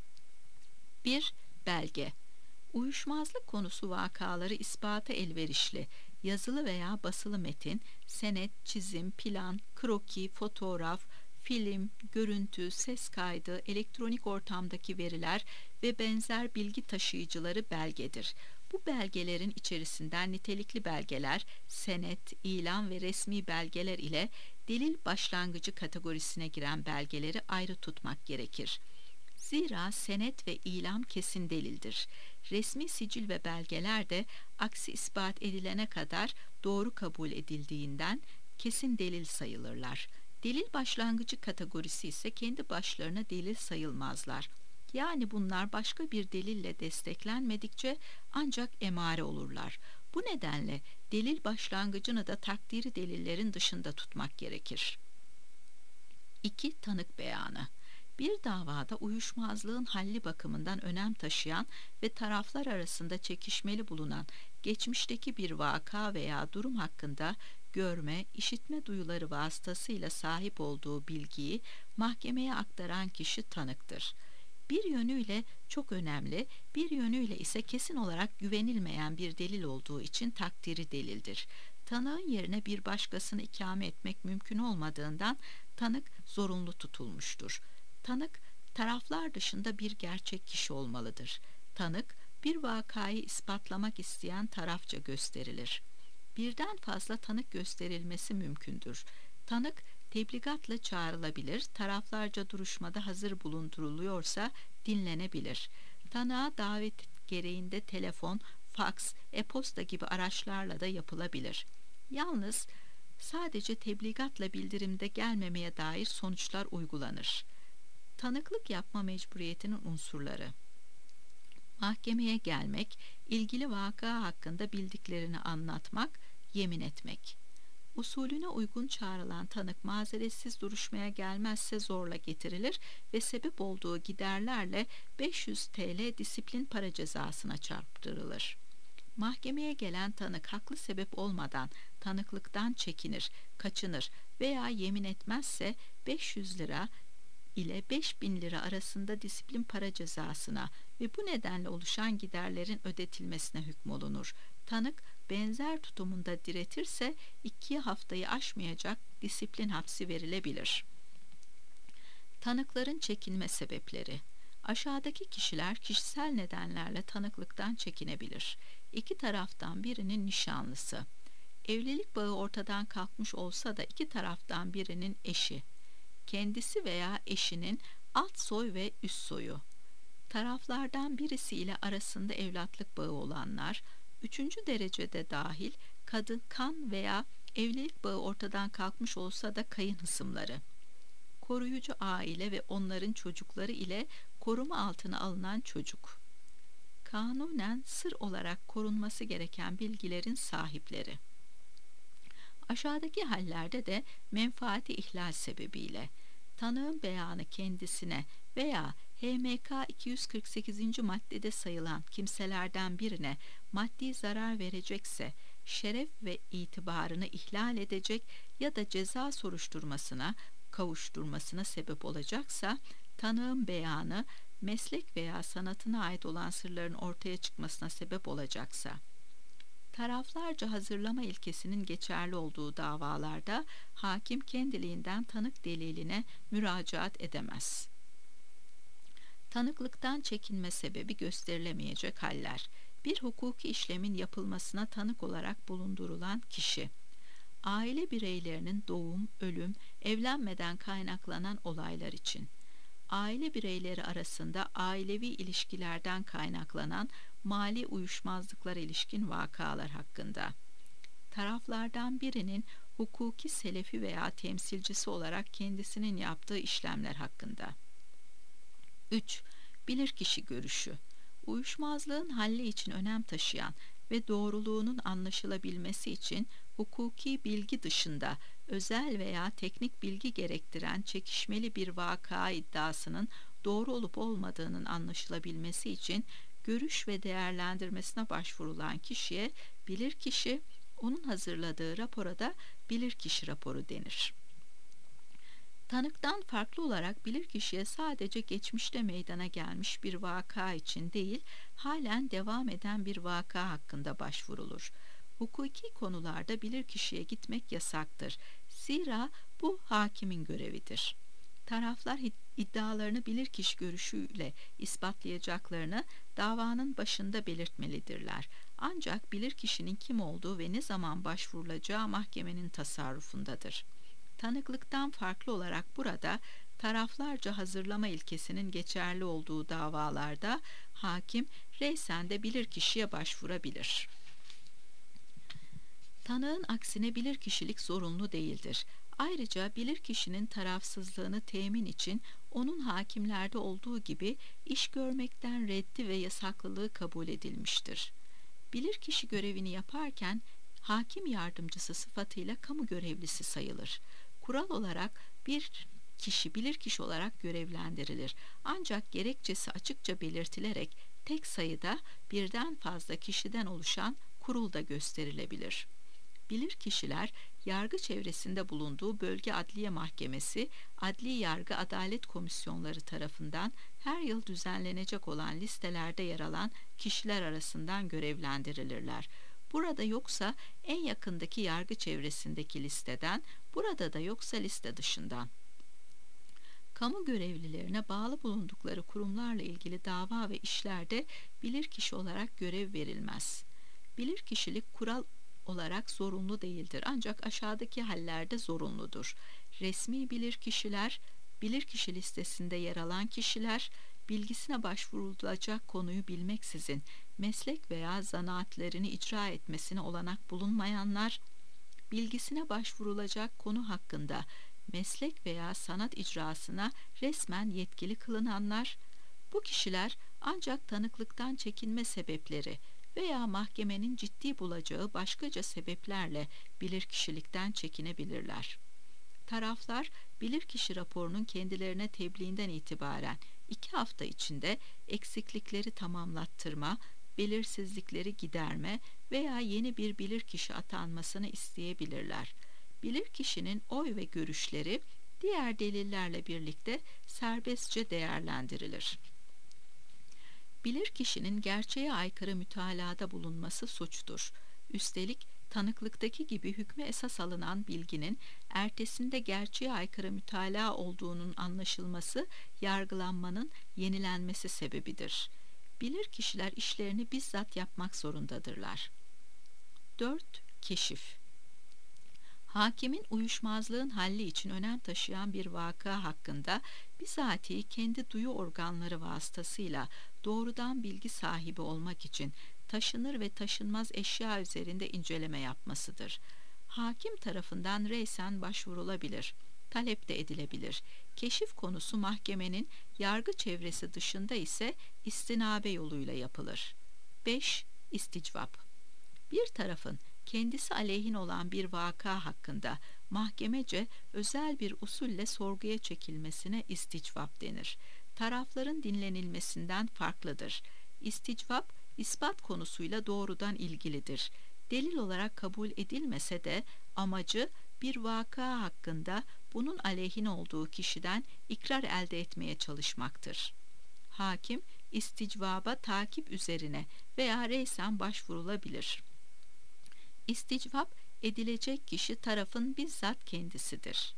1. Belge: uyuşmazlık konusu vakaları ispata elverişli yazılı veya basılı metin, senet, çizim, plan, kroki, fotoğraf, film, görüntü, ses kaydı, elektronik ortamdaki veriler ve benzer bilgi taşıyıcıları belgedir. Bu belgelerin içerisinden nitelikli belgeler, senet, ilan ve resmi belgeler ile delil başlangıcı kategorisine giren belgeleri ayrı tutmak gerekir. Zira senet ve ilan kesin delildir. Resmi sicil ve belgeler de aksi ispat edilene kadar doğru kabul edildiğinden kesin delil sayılırlar. Delil başlangıcı kategorisi ise kendi başlarına delil sayılmazlar. Yani bunlar başka bir delille desteklenmedikçe ancak emare olurlar. Bu nedenle delil başlangıcını da takdiri delillerin dışında tutmak gerekir. 2. Tanık beyanı: bir davada uyuşmazlığın halli bakımından önem taşıyan ve taraflar arasında çekişmeli bulunan geçmişteki bir vaka veya durum hakkında görme, işitme duyuları vasıtasıyla sahip olduğu bilgiyi mahkemeye aktaran kişi tanıktır. Bir yönüyle çok önemli, bir yönüyle ise kesin olarak güvenilmeyen bir delil olduğu için takdiri delildir. Tanığın yerine bir başkasını ikame etmek mümkün olmadığından tanık zorunlu tutulmuştur. Tanık, taraflar dışında bir gerçek kişi olmalıdır. Tanık, bir vakayı ispatlamak isteyen tarafça gösterilir. Birden fazla tanık gösterilmesi mümkündür. Tanık, tebligatla çağrılabilir, taraflarca duruşmada hazır bulunduruluyorsa dinlenebilir. Tanığa davet gereğinde telefon, faks, e-posta gibi araçlarla da yapılabilir. Yalnız sadece tebligatla bildirimde gelmemeye dair sonuçlar uygulanır. Tanıklık yapma mecburiyetinin unsurları: mahkemeye gelmek, ilgili vaka hakkında bildiklerini anlatmak, yemin etmek. Usulüne uygun çağrılan tanık mazeretsiz duruşmaya gelmezse zorla getirilir ve sebep olduğu giderlerle 500 TL disiplin para cezasına çarptırılır. Mahkemeye gelen tanık haklı sebep olmadan tanıklıktan çekinir, kaçınır veya yemin etmezse 500 lira ile 5.000 lira arasında disiplin para cezasına ve bu nedenle oluşan giderlerin ödetilmesine hükmolunur. Tanık benzer tutumunda diretirse 2 haftayı aşmayacak disiplin hapsi verilebilir. Tanıkların çekinme sebepleri: aşağıdaki kişiler kişisel nedenlerle tanıklıktan çekinebilir. İki taraftan birinin nişanlısı, evlilik bağı ortadan kalkmış olsa da iki taraftan birinin eşi, kendisi veya eşinin alt soy ve üst soyu, taraflardan birisiyle arasında evlatlık bağı olanlar, üçüncü derecede dahil kadın, kan veya evlilik bağı ortadan kalkmış olsa da kayın hısımları, koruyucu aile ve onların çocukları ile koruma altına alınan çocuk, kanunen sır olarak korunması gereken bilgilerin sahipleri. Aşağıdaki hallerde de menfaati ihlal sebebiyle tanığın beyanı kendisine veya HMK 248. maddede sayılan kimselerden birine maddi zarar verecekse, şeref ve itibarını ihlal edecek ya da ceza soruşturmasına kavuşturmasına sebep olacaksa, tanığın beyanı meslek veya sanatına ait olan sırların ortaya çıkmasına sebep olacaksa, taraflarca hazırlama ilkesinin geçerli olduğu davalarda hakim kendiliğinden tanık deliline müracaat edemez. Tanıklıktan çekinme sebebi gösterilemeyecek haller: bir hukuki işlemin yapılmasına tanık olarak bulundurulan kişi, aile bireylerinin doğum, ölüm, evlenmeden kaynaklanan olaylar için, aile bireyleri arasında ailevi ilişkilerden kaynaklanan mali uyuşmazlıklara ilişkin vakalar hakkında, taraflardan birinin hukuki selefi veya temsilcisi olarak kendisinin yaptığı işlemler hakkında. 3. Bilirkişi görüşü: uyuşmazlığın halli için önem taşıyan ve doğruluğunun anlaşılabilmesi için hukuki bilgi dışında özel veya teknik bilgi gerektiren çekişmeli bir vaka iddiasının doğru olup olmadığının anlaşılabilmesi için görüş ve değerlendirmesine başvurulan kişiye bilirkişi, onun hazırladığı rapora da bilirkişi raporu denir. Tanıktan farklı olarak bilirkişiye sadece geçmişte meydana gelmiş bir vaka için değil, halen devam eden bir vaka hakkında başvurulur. Hukuki konularda bilirkişiye gitmek yasaktır. Zira bu hakimin görevidir. Taraflar iddialarını bilirkişi görüşüyle ispatlayacaklarını davanın başında belirtmelidirler. Ancak bilirkişinin kim olduğu ve ne zaman başvurulacağı mahkemenin tasarrufundadır. Tanıklıktan farklı olarak burada taraflarca hazırlama ilkesinin geçerli olduğu davalarda hakim reysen de bilirkişiye başvurabilir. Tanığın aksine bilirkişilik zorunlu değildir. Ayrıca bilirkişinin tarafsızlığını temin için onun hakimlerde olduğu gibi iş görmekten reddi ve yasaklılığı kabul edilmiştir. Bilirkişi görevini yaparken hakim yardımcısı sıfatıyla kamu görevlisi sayılır. Kural olarak bir kişi bilirkişi olarak görevlendirilir. Ancak gerekçesi açıkça belirtilerek tek sayıda birden fazla kişiden oluşan kurul da gösterilebilir. Bilirkişiler yargı çevresinde bulunduğu bölge adliye mahkemesi, adli yargı adalet komisyonları tarafından her yıl düzenlenecek olan listelerde yer alan kişiler arasından görevlendirilirler. Burada yoksa en yakındaki yargı çevresindeki listeden, burada da yoksa liste dışından. Kamu görevlilerine bağlı bulundukları kurumlarla ilgili dava ve işlerde bilirkişi olarak görev verilmez. Bilirkişilik kural olarak zorunlu değildir, ancak aşağıdaki hallerde zorunludur. resmi bilirkişiler, bilirkişi listesinde yer alan kişiler, bilgisine başvurulacak konuyu bilmeksizin meslek veya zanaatlerini icra etmesine olanak bulunmayanlar, bilgisine başvurulacak konu hakkında meslek veya sanat icrasına resmen yetkili kılınanlar, bu kişiler ancak tanıklıktan çekinme sebepleri veya mahkemenin ciddi bulacağı başkaca sebeplerle bilirkişilikten çekinebilirler. Taraflar, bilirkişi raporunun kendilerine tebliğinden itibaren 2 hafta içinde eksiklikleri tamamlattırma, belirsizlikleri giderme veya yeni bir bilirkişi atanmasını isteyebilirler. Bilirkişinin oy ve görüşleri diğer delillerle birlikte serbestçe değerlendirilir. Bilirkişinin gerçeğe aykırı mütalada bulunması suçtur. Üstelik tanıklıktaki gibi hükmü esas alınan bilginin ertesinde gerçeğe aykırı mütalaa olduğunun anlaşılması yargılanmanın yenilenmesi sebebidir. Bilirkişiler işlerini bizzat yapmak zorundadırlar. 4. Keşif. Hakimin uyuşmazlığın halli için önem taşıyan bir vaka hakkında bizatihi kendi duyu organları vasıtasıyla doğrudan bilgi sahibi olmak için taşınır ve taşınmaz eşya üzerinde inceleme yapmasıdır. Hakim tarafından reysen başvurulabilir, talep de edilebilir. Keşif konusu mahkemenin yargı çevresi dışında ise istinabe yoluyla yapılır. 5. İsticvap. Bir tarafın kendisi aleyhin olan bir vaka hakkında mahkemece özel bir usulle sorguya çekilmesine isticvap denir. Tarafların dinlenilmesinden farklıdır. İsticvap, ispat konusuyla doğrudan ilgilidir. Delil olarak kabul edilmese de amacı bir vaka hakkında bunun aleyhin olduğu kişiden ikrar elde etmeye çalışmaktır. Hakim, isticvaba takip üzerine veya reysen başvurulabilir. İsticvap edilecek kişi tarafın bizzat kendisidir.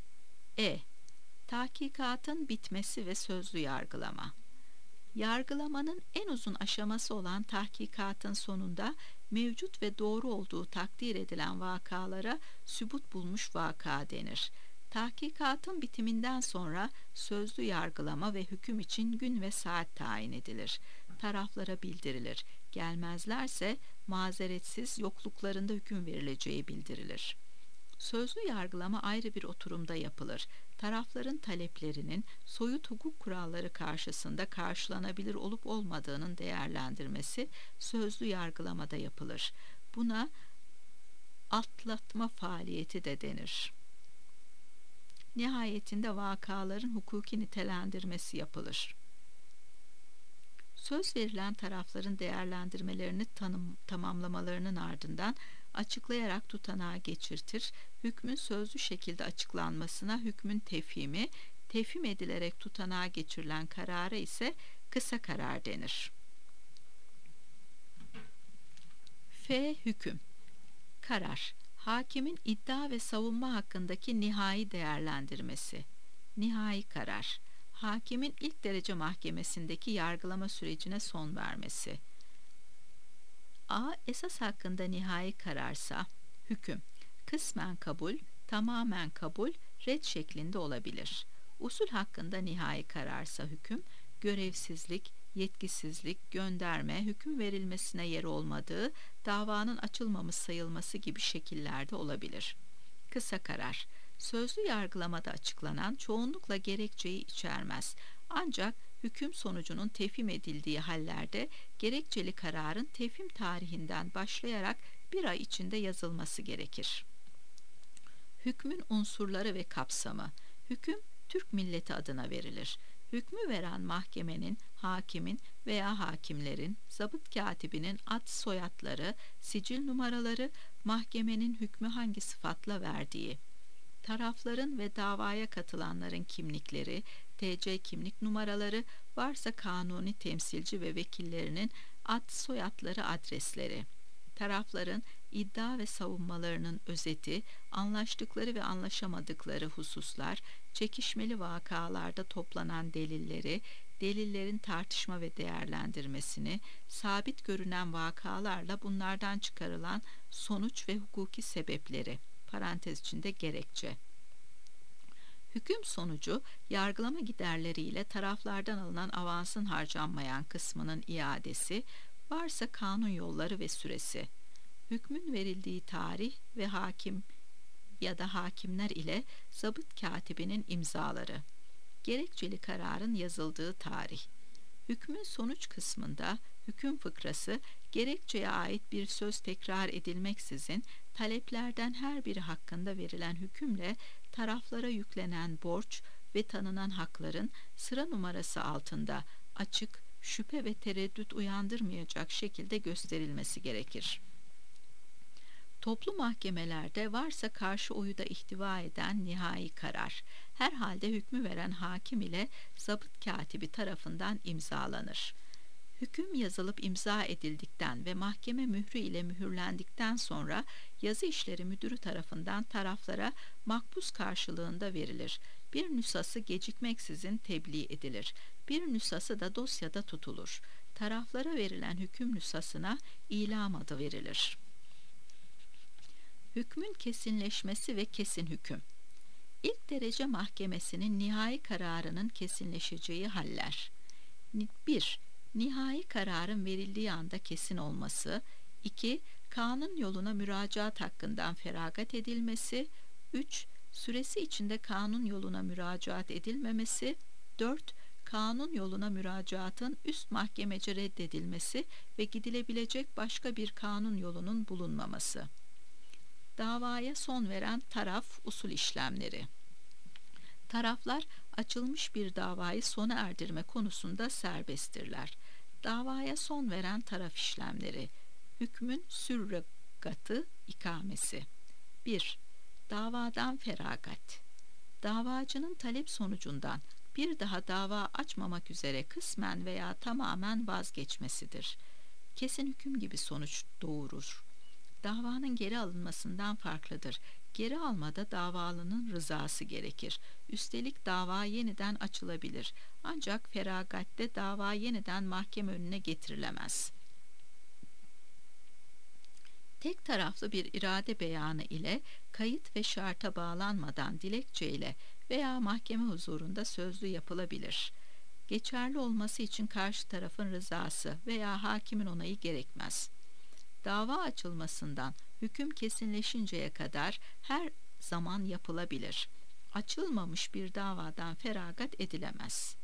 Tahkikatın bitmesi ve sözlü yargılama. Yargılamanın en uzun aşaması olan tahkikatın sonunda mevcut ve doğru olduğu takdir edilen vakalara sübut bulmuş vaka denir. Tahkikatın bitiminden sonra sözlü yargılama ve hüküm için gün ve saat tayin edilir. Taraflara bildirilir. Gelmezlerse mazeretsiz yokluklarında hüküm verileceği bildirilir. Sözlü yargılama ayrı bir oturumda yapılır. Tarafların taleplerinin soyut hukuk kuralları karşısında karşılanabilir olup olmadığının değerlendirmesi sözlü yargılamada yapılır. Buna atlatma faaliyeti de denir. Nihayetinde vakaların hukuki nitelendirmesi yapılır. Söz verilen tarafların değerlendirmelerini tamamlamalarının ardından açıklayarak tutanağa geçirtir. Hükmün sözlü şekilde açıklanmasına hükmün tefhimi, tefhim edilerek tutanağa geçirilen karara ise kısa karar denir. Hüküm. Karar. Hakimin iddia ve savunma hakkındaki nihai değerlendirmesi. Nihai karar. Hakimin ilk derece mahkemesindeki yargılama sürecine son vermesi. Esas hakkında nihai kararsa hüküm kısmen kabul, tamamen kabul, red şeklinde olabilir. Usul hakkında nihai kararsa hüküm görevsizlik, yetkisizlik, gönderme, hüküm verilmesine yer olmadığı, davanın açılmamış sayılması gibi şekillerde olabilir. Kısa karar. Sözlü yargılamada açıklanan çoğunlukla gerekçeyi içermez. Ancak hüküm sonucunun tefhim edildiği hallerde gerekçeli kararın tefhim tarihinden başlayarak 1 ay içinde yazılması gerekir. Hükmün unsurları ve kapsamı. Hüküm Türk milleti adına verilir. Hükmü veren mahkemenin, hakimin veya hakimlerin, zabıt katibinin ad soyadları, sicil numaraları, mahkemenin hükmü hangi sıfatla verdiği, tarafların ve davaya katılanların kimlikleri, TC kimlik numaraları, varsa kanuni temsilci ve vekillerinin ad soyadları, adresleri, tarafların iddia ve savunmalarının özeti, anlaştıkları ve anlaşamadıkları hususlar, çekişmeli vakalarda toplanan delilleri, delillerin tartışma ve değerlendirmesini, sabit görünen vakalarla bunlardan çıkarılan sonuç ve hukuki sebepleri, parantez içinde gerekçe. Hüküm sonucu yargılama giderleriyle taraflardan alınan avansın harcanmayan kısmının iadesi, varsa kanun yolları ve süresi, hükmün verildiği tarih ve hakim ya da hakimler ile zabıt katibinin imzaları, gerekçeli kararın yazıldığı tarih. Hükmün sonuç kısmında hüküm fıkrası, gerekçeye ait bir söz tekrar edilmeksizin taleplerden her biri hakkında verilen hükümle taraflara yüklenen borç ve tanınan hakların sıra numarası altında açık, şüphe ve tereddüt uyandırmayacak şekilde gösterilmesi gerekir. Toplu mahkemelerde varsa karşı oyu da ihtiva eden nihai karar, herhalde hükmü veren hakim ile zabıt katibi tarafından imzalanır. Hüküm yazılıp imza edildikten ve mahkeme mührü ile mühürlendikten sonra yazı işleri müdürü tarafından taraflara makbuz karşılığında verilir. Bir nüshası gecikmeksizin tebliğ edilir. Bir nüshası da dosyada tutulur. Taraflara verilen hüküm nüshasına ilam adı verilir. Hükmün kesinleşmesi ve kesin hüküm. İlk derece mahkemesinin nihai kararının kesinleşeceği haller. 1. Nihai kararın verildiği anda kesin olması. 2. Kanun yoluna müracaat hakkından feragat edilmesi. 3. Süresi içinde kanun yoluna müracaat edilmemesi. 4. Kanun yoluna müracaatın üst mahkemece reddedilmesi ve gidilebilecek başka bir kanun yolunun bulunmaması. Davaya son veren taraf usul işlemleri. Taraflar açılmış bir davayı sona erdirme konusunda serbesttirler. Davaya son veren taraf işlemleri. Hükmün sürregatı ikamesi. 1. Davadan feragat. Davacının talep sonucundan bir daha dava açmamak üzere kısmen veya tamamen vazgeçmesidir. Kesin hüküm gibi sonuç doğurur. Davanın geri alınmasından farklıdır. Geri almada davalının rızası gerekir. Üstelik dava yeniden açılabilir. Ancak feragatte dava yeniden mahkeme önüne getirilemez. Tek taraflı bir irade beyanı ile kayıt ve şarta bağlanmadan dilekçe ile veya mahkeme huzurunda sözlü yapılabilir. Geçerli olması için karşı tarafın rızası veya hakimin onayı gerekmez. Dava açılmasından hüküm kesinleşinceye kadar her zaman yapılabilir. Açılmamış bir davadan feragat edilemez.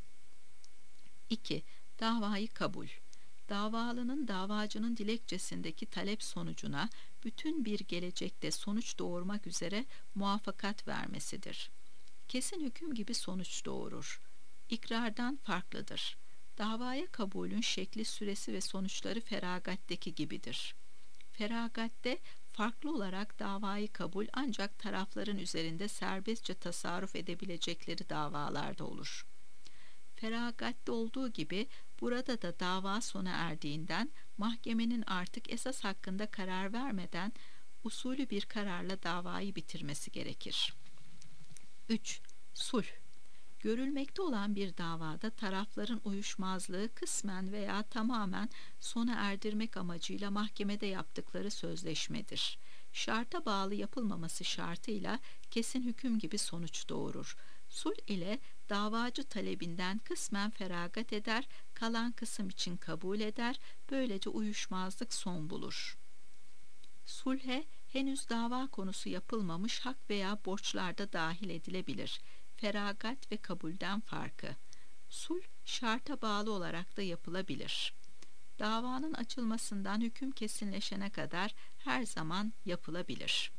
2. Davayı kabul. Davalının davacının dilekçesindeki talep sonucuna bütün bir gelecekte sonuç doğurmak üzere muvaffakat vermesidir. Kesin hüküm gibi sonuç doğurur. İkrardan farklıdır. Davaya kabulün şekli, süresi ve sonuçları feragatteki gibidir. Feragatte farklı olarak davayı kabul ancak tarafların üzerinde serbestçe tasarruf edebilecekleri davalarda olur. Feragatte olduğu gibi burada da dava sona erdiğinden mahkemenin artık esas hakkında karar vermeden usulü bir kararla davayı bitirmesi gerekir. 3. Sulh. Görülmekte olan bir davada tarafların uyuşmazlığı kısmen veya tamamen sona erdirmek amacıyla mahkemede yaptıkları sözleşmedir. Şarta bağlı yapılmaması şartıyla kesin hüküm gibi sonuç doğurur. Sulh ile davacı talebinden kısmen feragat eder, kalan kısım için kabul eder, böylece uyuşmazlık son bulur. Sulhe henüz dava konusu yapılmamış hak veya borçlar da dahil edilebilir. Feragat ve kabulden farkı. Sulh şarta bağlı olarak da yapılabilir. Davanın açılmasından hüküm kesinleşene kadar her zaman yapılabilir.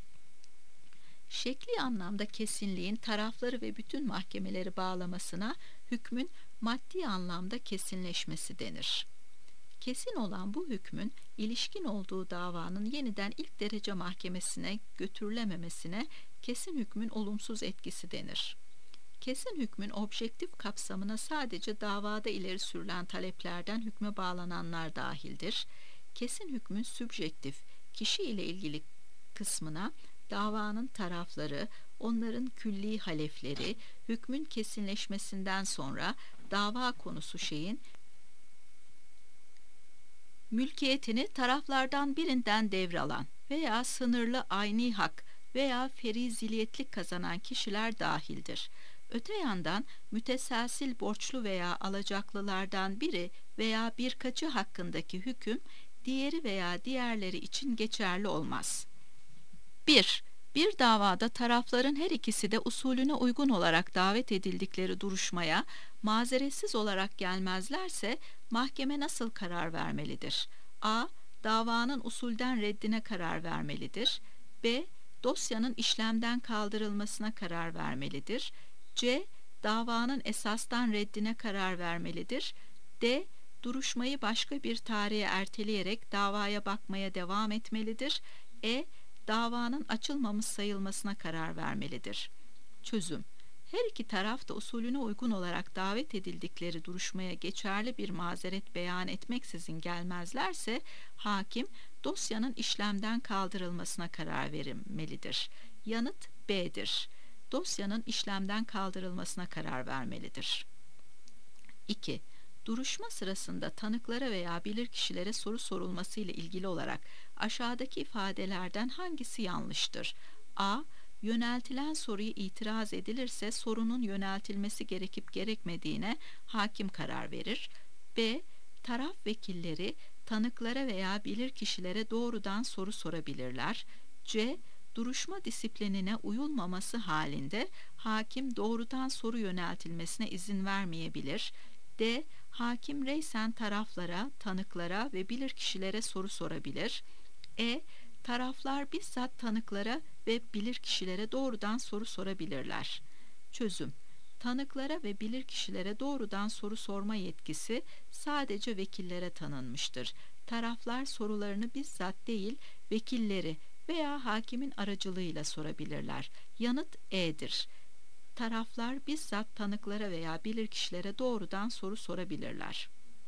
Şekli anlamda kesinliğin tarafları ve bütün mahkemeleri bağlamasına hükmün maddi anlamda kesinleşmesi denir. Kesin olan bu hükmün ilişkin olduğu davanın yeniden ilk derece mahkemesine götürülememesine kesin hükmün olumsuz etkisi denir. Kesin hükmün objektif kapsamına sadece davada ileri sürülen taleplerden hükme bağlananlar dahildir. Kesin hükmün sübjektif, kişi ile ilgili kısmına davanın tarafları, onların külli halefleri, hükmün kesinleşmesinden sonra dava konusu şeyin mülkiyetini taraflardan birinden devralan veya sınırlı ayni hak veya feriziliyetlik kazanan kişiler dahildir. Öte yandan müteselsil borçlu veya alacaklılardan biri veya birkaçı hakkındaki hüküm diğeri veya diğerleri için geçerli olmaz. 1. Bir davada tarafların her ikisi de usulüne uygun olarak davet edildikleri duruşmaya mazeretsiz olarak gelmezlerse mahkeme nasıl karar vermelidir? A. Davanın usulden reddine karar vermelidir. B. Dosyanın işlemden kaldırılmasına karar vermelidir. C. Davanın esastan reddine karar vermelidir. D. Duruşmayı başka bir tarihe erteleyerek davaya bakmaya devam etmelidir. E. Davanın açılmamış sayılmasına karar vermelidir. Çözüm: her iki taraf da usulüne uygun olarak davet edildikleri duruşmaya geçerli bir mazeret beyan etmeksizin gelmezlerse hakim dosyanın işlemden kaldırılmasına karar vermelidir. Yanıt B'dir. Dosyanın işlemden kaldırılmasına karar vermelidir. 2. Duruşma sırasında tanıklara veya bilirkişilere soru sorulması ile ilgili olarak aşağıdaki ifadelerden hangisi yanlıştır? A. Yöneltilen soruya itiraz edilirse sorunun yöneltilmesi gerekip gerekmediğine hakim karar verir. B. Taraf vekilleri tanıklara veya bilirkişilere doğrudan soru sorabilirler. C. Duruşma disiplinine uyulmaması halinde hakim doğrudan soru yöneltilmesine izin vermeyebilir. D. Hakim reysen taraflara, tanıklara ve bilirkişilere soru sorabilir. E. Taraflar bizzat tanıklara ve bilirkişilere doğrudan soru sorabilirler. Çözüm: tanıklara ve bilirkişilere doğrudan soru sorma yetkisi sadece vekillere tanınmıştır. Taraflar sorularını bizzat değil, vekilleri veya hakimin aracılığıyla sorabilirler. Yanıt E'dir. Taraflar bizzat tanıklara veya bilirkişilere doğrudan soru sorabilirler.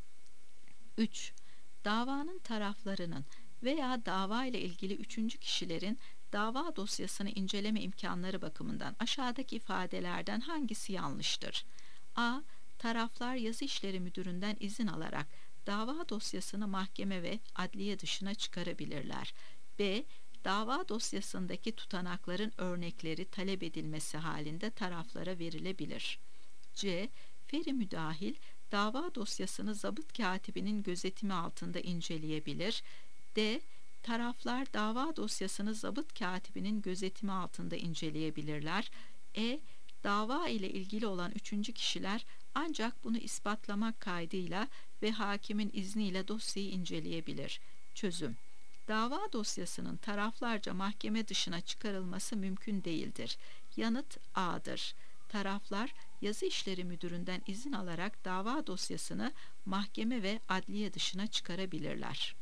3. Davanın taraflarının veya dava ile ilgili üçüncü kişilerin dava dosyasını inceleme imkanları bakımından aşağıdaki ifadelerden hangisi yanlıştır? A. Taraflar yazı işleri müdüründen izin alarak dava dosyasını mahkeme ve adliye dışına çıkarabilirler. B. Dava dosyasındaki tutanakların örnekleri talep edilmesi halinde taraflara verilebilir. C. Feri müdahil dava dosyasını zabıt katibinin gözetimi altında inceleyebilir. D. Taraflar dava dosyasını zabıt katibinin gözetimi altında inceleyebilirler. E. Dava ile ilgili olan üçüncü kişiler ancak bunu ispatlamak kaydıyla ve hakimin izniyle dosyayı inceleyebilir. Çözüm: dava dosyasının taraflarca mahkeme dışına çıkarılması mümkün değildir. Yanıt A'dır. Taraflar yazı işleri müdüründen izin alarak dava dosyasını mahkeme ve adliye dışına çıkarabilirler.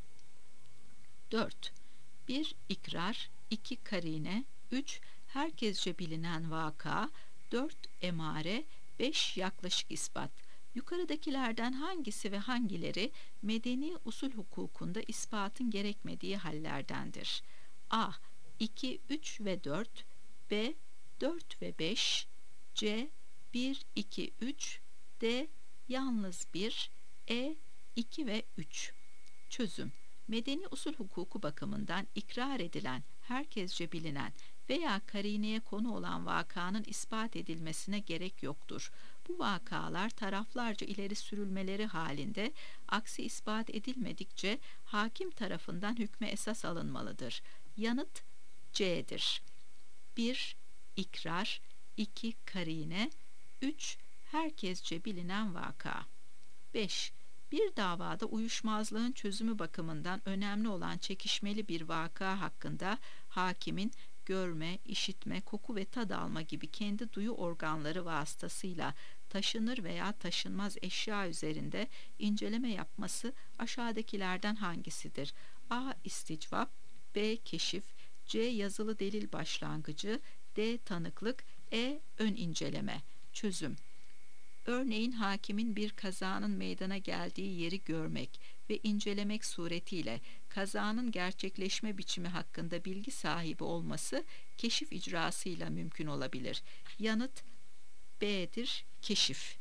4. 1. İkrar 2. Karine 3. Herkesce bilinen vaka 4. Emare 5. Yaklaşık ispat. Yukarıdakilerden hangisi ve hangileri medeni usul hukukunda ispatın gerekmediği hallerdendir? A. 2, 3 ve 4 B. 4 ve 5 C. 1, 2, 3 D. Yalnız 1 E. 2 ve 3 Çözüm: medeni usul hukuku bakımından ikrar edilen, herkesce bilinen veya karineye konu olan vakanın ispat edilmesine gerek yoktur. Bu vakalar taraflarca ileri sürülmeleri halinde aksi ispat edilmedikçe hakim tarafından hükme esas alınmalıdır. Yanıt C'dir. 1. İkrar 2. Karine 3. Herkesçe bilinen vaka. 5. Bir davada uyuşmazlığın çözümü bakımından önemli olan çekişmeli bir vaka hakkında hakimin görme, işitme, koku ve tad alma gibi kendi duyu organları vasıtasıyla taşınır veya taşınmaz eşya üzerinde inceleme yapması aşağıdakilerden hangisidir? A. İsticvap B. Keşif C. Yazılı delil başlangıcı D. Tanıklık E. Ön inceleme. Çözüm: örneğin hakimin bir kazanın meydana geldiği yeri görmek ve incelemek suretiyle kazanın gerçekleşme biçimi hakkında bilgi sahibi olması keşif icrasıyla mümkün olabilir. Yanıt B'dir. Keşif.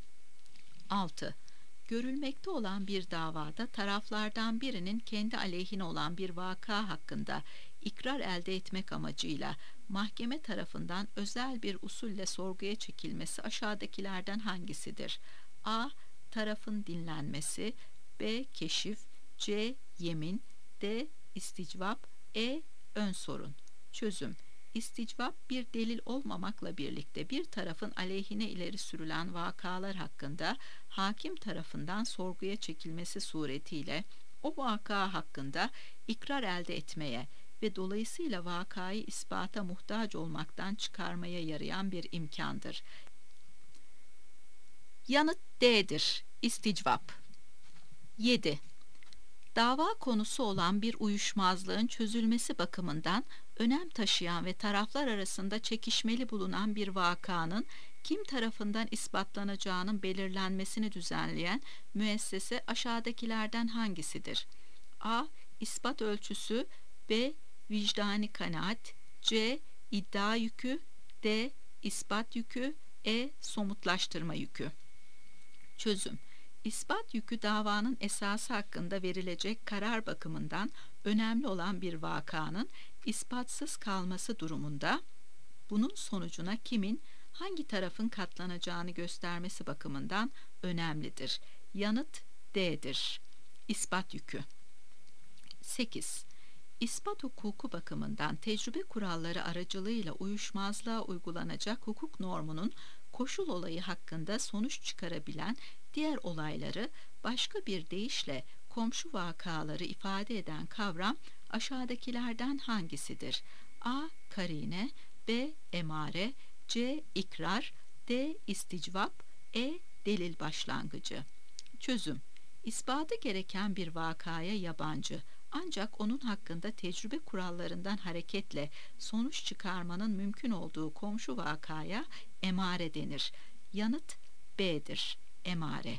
6. Görülmekte olan bir davada taraflardan birinin kendi aleyhine olan bir vaka hakkında ikrar elde etmek amacıyla mahkeme tarafından özel bir usulle sorguya çekilmesi aşağıdakilerden hangisidir? A. Tarafın dinlenmesi, B. Keşif, C. Yemin, D. İsticvap, E. Ön sorun. Çözüm: İsticvap bir delil olmamakla birlikte bir tarafın aleyhine ileri sürülen vakalar hakkında hakim tarafından sorguya çekilmesi suretiyle o vaka hakkında ikrar elde etmeye ve dolayısıyla vakayı ispata muhtaç olmaktan çıkarmaya yarayan bir imkandır. Yanıt D'dir. İsticvap. 7. Dava konusu olan bir uyuşmazlığın çözülmesi bakımından önem taşıyan ve taraflar arasında çekişmeli bulunan bir vakanın kim tarafından ispatlanacağının belirlenmesini düzenleyen müessese aşağıdakilerden hangisidir? A. İspat ölçüsü, B. Vicdani kanaat, C. İddia yükü, D. İspat yükü, E. Somutlaştırma yükü. Çözüm: İspat yükü davanın esası hakkında verilecek karar bakımından önemli olan bir vakanın ispatsız kalması durumunda bunun sonucuna kimin hangi tarafın katlanacağını göstermesi bakımından önemlidir. Yanıt D'dir. İspat yükü. 8. İspat hukuku bakımından tecrübe kuralları aracılığıyla uyuşmazlığa uygulanacak hukuk normunun koşul olayı hakkında sonuç çıkarabilen diğer olayları başka bir deyişle komşu vakaları ifade eden kavram aşağıdakilerden hangisidir? A. Karine, B. Emare, C. İkrar, D. İsticvap, E. Delil başlangıcı. Çözüm: İspatı gereken bir vakaya yabancı ancak onun hakkında tecrübe kurallarından hareketle sonuç çıkarmanın mümkün olduğu komşu vakaya emare denir. Yanıt B'dir. Emare.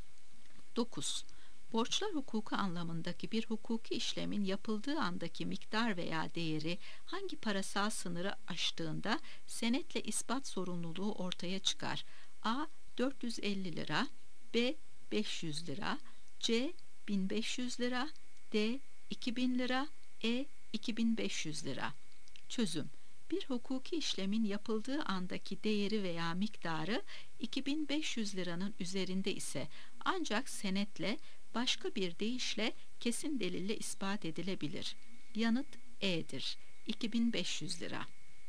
9. Borçlar hukuku anlamındaki bir hukuki işlemin yapıldığı andaki miktar veya değeri hangi parasal sınırı aştığında senetle ispat zorunluluğu ortaya çıkar? A. 450 lira, B. 500 lira, C. 1500 lira, D. 2000 lira, E. 2500 lira. Çözüm: Bir hukuki işlemin yapıldığı andaki değeri veya miktarı 2500 liranın üzerinde ise ancak senetle başka bir deyişle kesin delille ispat edilebilir. Yanıt E'dir. 2500 lira.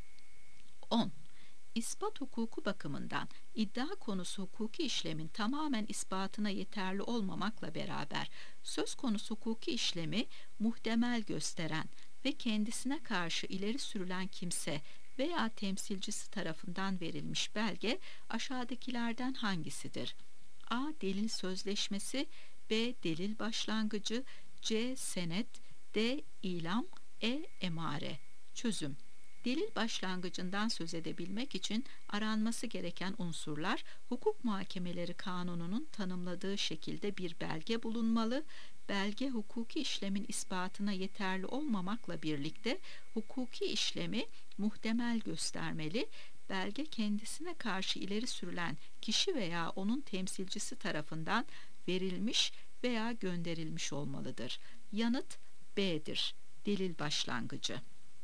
10. İspat hukuku bakımından iddia konusu hukuki işlemin tamamen ispatına yeterli olmamakla beraber söz konusu hukuki işlemi muhtemel gösteren ve kendisine karşı ileri sürülen kimse veya temsilcisi tarafından verilmiş belge aşağıdakilerden hangisidir? A. Delil sözleşmesi, B. Delil başlangıcı, C. Senet, D. İlam, E. Emare. Çözüm: Delil başlangıcından söz edebilmek için aranması gereken unsurlar hukuk muhakemeleri kanununun tanımladığı şekilde bir belge bulunmalı. Belge hukuki işlemin ispatına yeterli olmamakla birlikte hukuki işlemi muhtemel göstermeli. Belge kendisine karşı ileri sürülen kişi veya onun temsilcisi tarafından verilmiş veya gönderilmiş olmalıdır. Yanıt B'dir. Delil başlangıcı.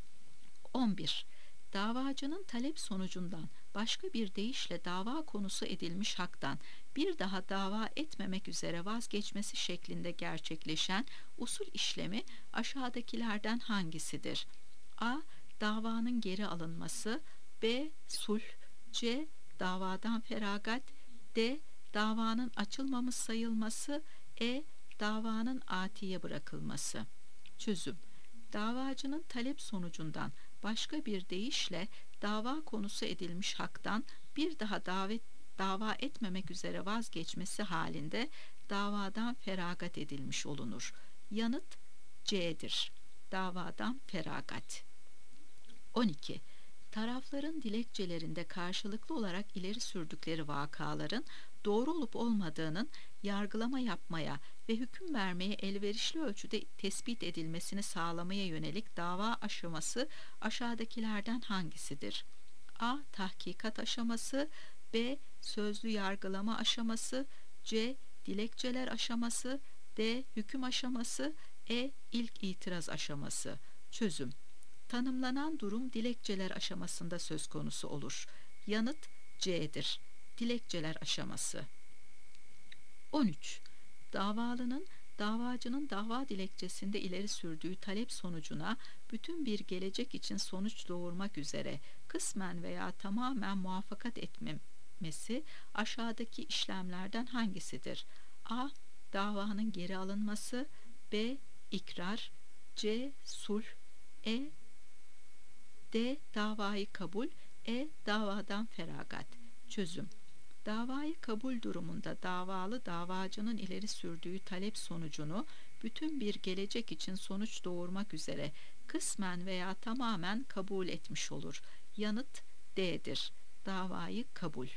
11. Davacının talep sonucundan başka bir deyişle dava konusu edilmiş haktan bir daha dava etmemek üzere vazgeçmesi şeklinde gerçekleşen usul işlemi aşağıdakilerden hangisidir? A. Davanın geri alınması, B. Sulh, C. Davadan feragat, D. Davanın açılmamış sayılması, E. Davanın atiye bırakılması. Çözüm: Davacının talep sonucundan başka bir deyişle dava konusu edilmiş haktan bir daha dava etmemek üzere vazgeçmesi halinde davadan feragat edilmiş olunur. Yanıt C'dir. Davadan feragat. 12. Tarafların dilekçelerinde karşılıklı olarak ileri sürdükleri vakaların doğru olup olmadığının yargılama yapmaya ve hüküm vermeye elverişli ölçüde tespit edilmesini sağlamaya yönelik dava aşaması aşağıdakilerden hangisidir? A. Tahkikat aşaması, B. Sözlü yargılama aşaması, C. Dilekçeler aşaması, D. Hüküm aşaması, E. İlk itiraz aşaması. Çözüm: Tanımlanan durum dilekçeler aşamasında söz konusu olur. Yanıt C'dir. Dilekçeler aşaması. 13. Davalının, davacının dava dilekçesinde ileri sürdüğü talep sonucuna bütün bir gelecek için sonuç doğurmak üzere kısmen veya tamamen muvaffakat etmesi aşağıdaki işlemlerden hangisidir? A. Davanın geri alınması. B. İkrar. C. Sulh. D. Davayı kabul. Davadan feragat. Çözüm. Davayı kabul durumunda davalı davacının ileri sürdüğü talep sonucunu bütün bir gelecek için sonuç doğurmak üzere kısmen veya tamamen kabul etmiş olur. Yanıt D'dir. Davayı kabul.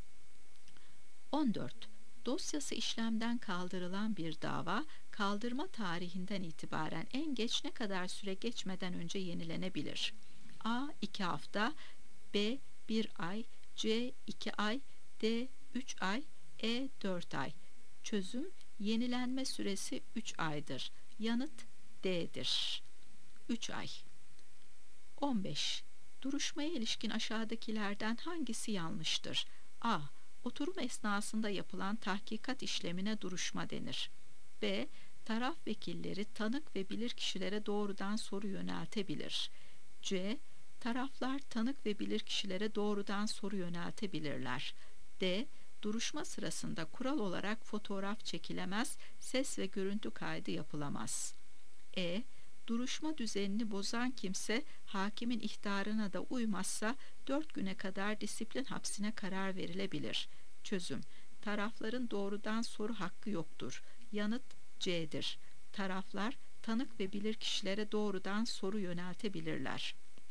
14. Dosyası işlemden kaldırılan bir dava, kaldırma tarihinden itibaren en geç ne kadar süre geçmeden önce yenilenebilir? A. 2 hafta. B. 1 ay. C. 2 ay. D. 3 ay. 4 ay. Çözüm. Yenilenme süresi 3 aydır. Yanıt D'dir. 3 ay. 15. Duruşmaya ilişkin aşağıdakilerden hangisi yanlıştır? A. Oturum esnasında yapılan tahkikat işlemine duruşma denir. B. Taraf vekilleri tanık ve bilirkişilere doğrudan soru yöneltebilir. C. Taraflar tanık ve bilirkişilere doğrudan soru yöneltebilirler. D. Duruşma sırasında kural olarak fotoğraf çekilemez, ses ve görüntü kaydı yapılamaz. Duruşma düzenini bozan kimse hakimin ihtarına da uymazsa 4 güne kadar disiplin hapsine karar verilebilir. Çözüm. Tarafların doğrudan soru hakkı yoktur. Yanıt C'dir. Taraflar tanık ve bilirkişilere doğrudan soru yöneltebilirler.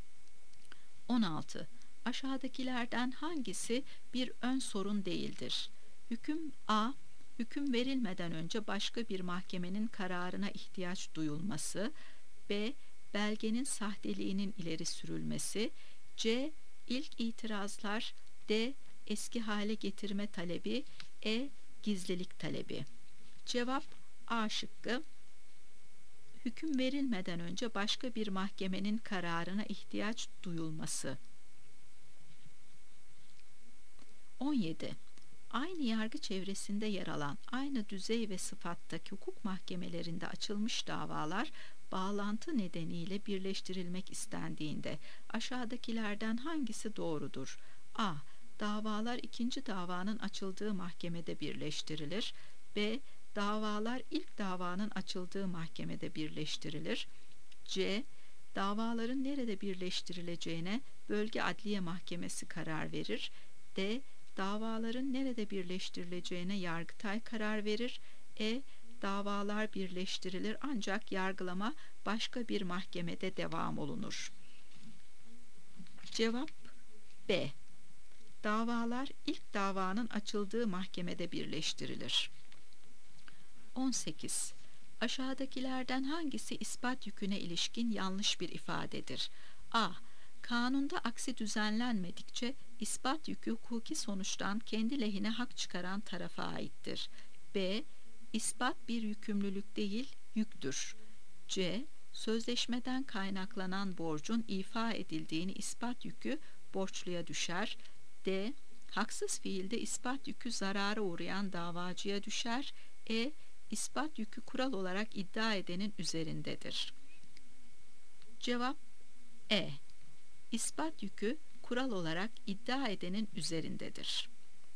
16. Aşağıdakilerden hangisi bir ön sorun değildir? A. Hüküm verilmeden önce başka bir mahkemenin kararına ihtiyaç duyulması. B. Belgenin sahteliğinin ileri sürülmesi. C. İlk itirazlar. D. Eski hale getirme talebi. Gizlilik talebi. Cevap A şıkkı. Hüküm verilmeden önce başka bir mahkemenin kararına ihtiyaç duyulması. 17. Aynı yargı çevresinde yer alan aynı düzey ve sıfattaki hukuk mahkemelerinde açılmış davalar bağlantı nedeniyle birleştirilmek istendiğinde aşağıdakilerden hangisi doğrudur? A. Davalar ikinci davanın açıldığı mahkemede birleştirilir. B. Davalar ilk davanın açıldığı mahkemede birleştirilir. C. Davaların nerede birleştirileceğine bölge adliye mahkemesi karar verir. D. Davaların nerede birleştirileceğine Yargıtay karar verir. Davalar birleştirilir ancak yargılama başka bir mahkemede devam olunur. Cevap B. Davalar ilk davanın açıldığı mahkemede birleştirilir. 18. Aşağıdakilerden hangisi ispat yüküne ilişkin yanlış bir ifadedir? A. Kanunda aksi düzenlenmedikçe ispat yükü hukuki sonuçtan kendi lehine hak çıkaran tarafa aittir. B. İspat bir yükümlülük değil, yüktür. C. Sözleşmeden kaynaklanan borcun ifa edildiğini ispat yükü borçluya düşer. D. Haksız fiilde ispat yükü zarara uğrayan davacıya düşer. İspat yükü kural olarak iddia edenin üzerindedir. Cevap İspat yükü kural olarak iddia edenin üzerindedir.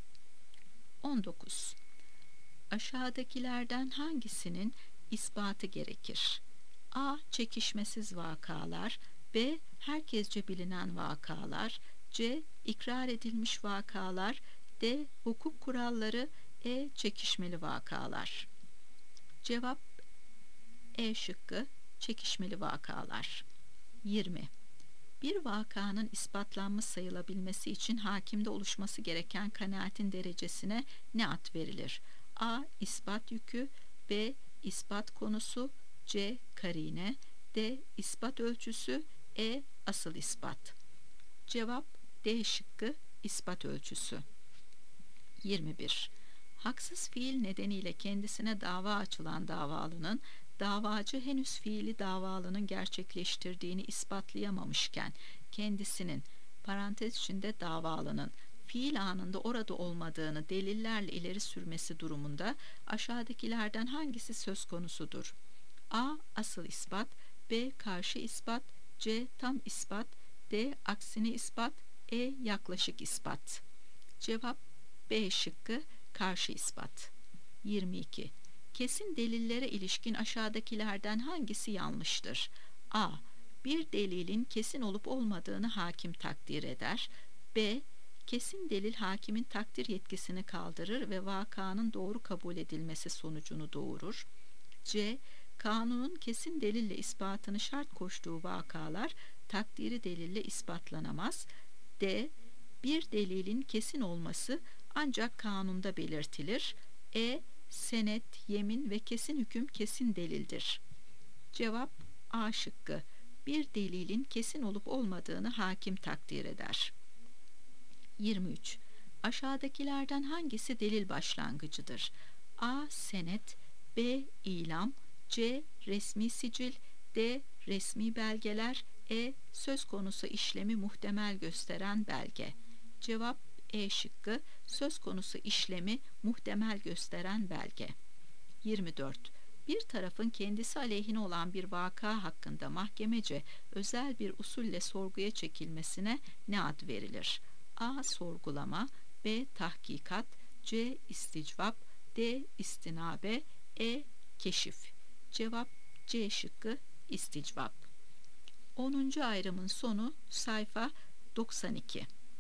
19. Aşağıdakilerden hangisinin ispatı gerekir? A. Çekişmesiz vakalar. B. Herkesce bilinen vakalar. C. İkrar edilmiş vakalar. D. Hukuk kuralları. Çekişmeli vakalar. Cevap şıkkı. Çekişmeli vakalar. 20. Bir vakanın ispatlanmış sayılabilmesi için hakimde oluşması gereken kanaatin derecesine ne ad verilir? A. İspat yükü. B. İspat konusu. C. Karine. D. İspat ölçüsü. Asıl ispat. Cevap D şıkkı. İspat ölçüsü. 21. Haksız fiil nedeniyle kendisine dava açılan davalının Davacı henüz fiili davalının gerçekleştirdiğini ispatlayamamışken kendisinin parantez içinde davalının fiil anında orada olmadığını delillerle ileri sürmesi durumunda aşağıdakilerden hangisi söz konusudur? A. Asıl ispat, B. Karşı ispat, C. Tam ispat, D. Aksini ispat, E. Yaklaşık ispat. Cevap B şıkkı, karşı ispat. 22. Kesin delillere ilişkin aşağıdakilerden hangisi yanlıştır? A. Bir delilin kesin olup olmadığını hakim takdir eder. B. Kesin delil hakimin takdir yetkisini kaldırır ve vakanın doğru kabul edilmesi sonucunu doğurur. C. Kanunun kesin delille ispatını şart koştuğu vakalar takdiri delille ispatlanamaz. D. Bir delilin kesin olması ancak kanunda belirtilir. E. Senet, yemin ve kesin hüküm kesin delildir. Cevap A şıkkı. Bir delilin kesin olup olmadığını hakim takdir eder. 23. Aşağıdakilerden hangisi delil başlangıcıdır? A. Senet, B. İlam, C. Resmi sicil, D. Resmi belgeler, E. Söz konusu işlemi muhtemel gösteren belge. Cevap E şıkkı, söz konusu işlemi muhtemel gösteren belge. 24. Bir tarafın kendisi aleyhine olan bir vaka hakkında mahkemece özel bir usulle sorguya çekilmesine ne ad verilir? A. Sorgulama, B. Tahkikat, C. İsticvap, D. İstinabe, E. Keşif. Cevap C şıkkı, isticvap. 10. ayrımın sonu sayfa 92.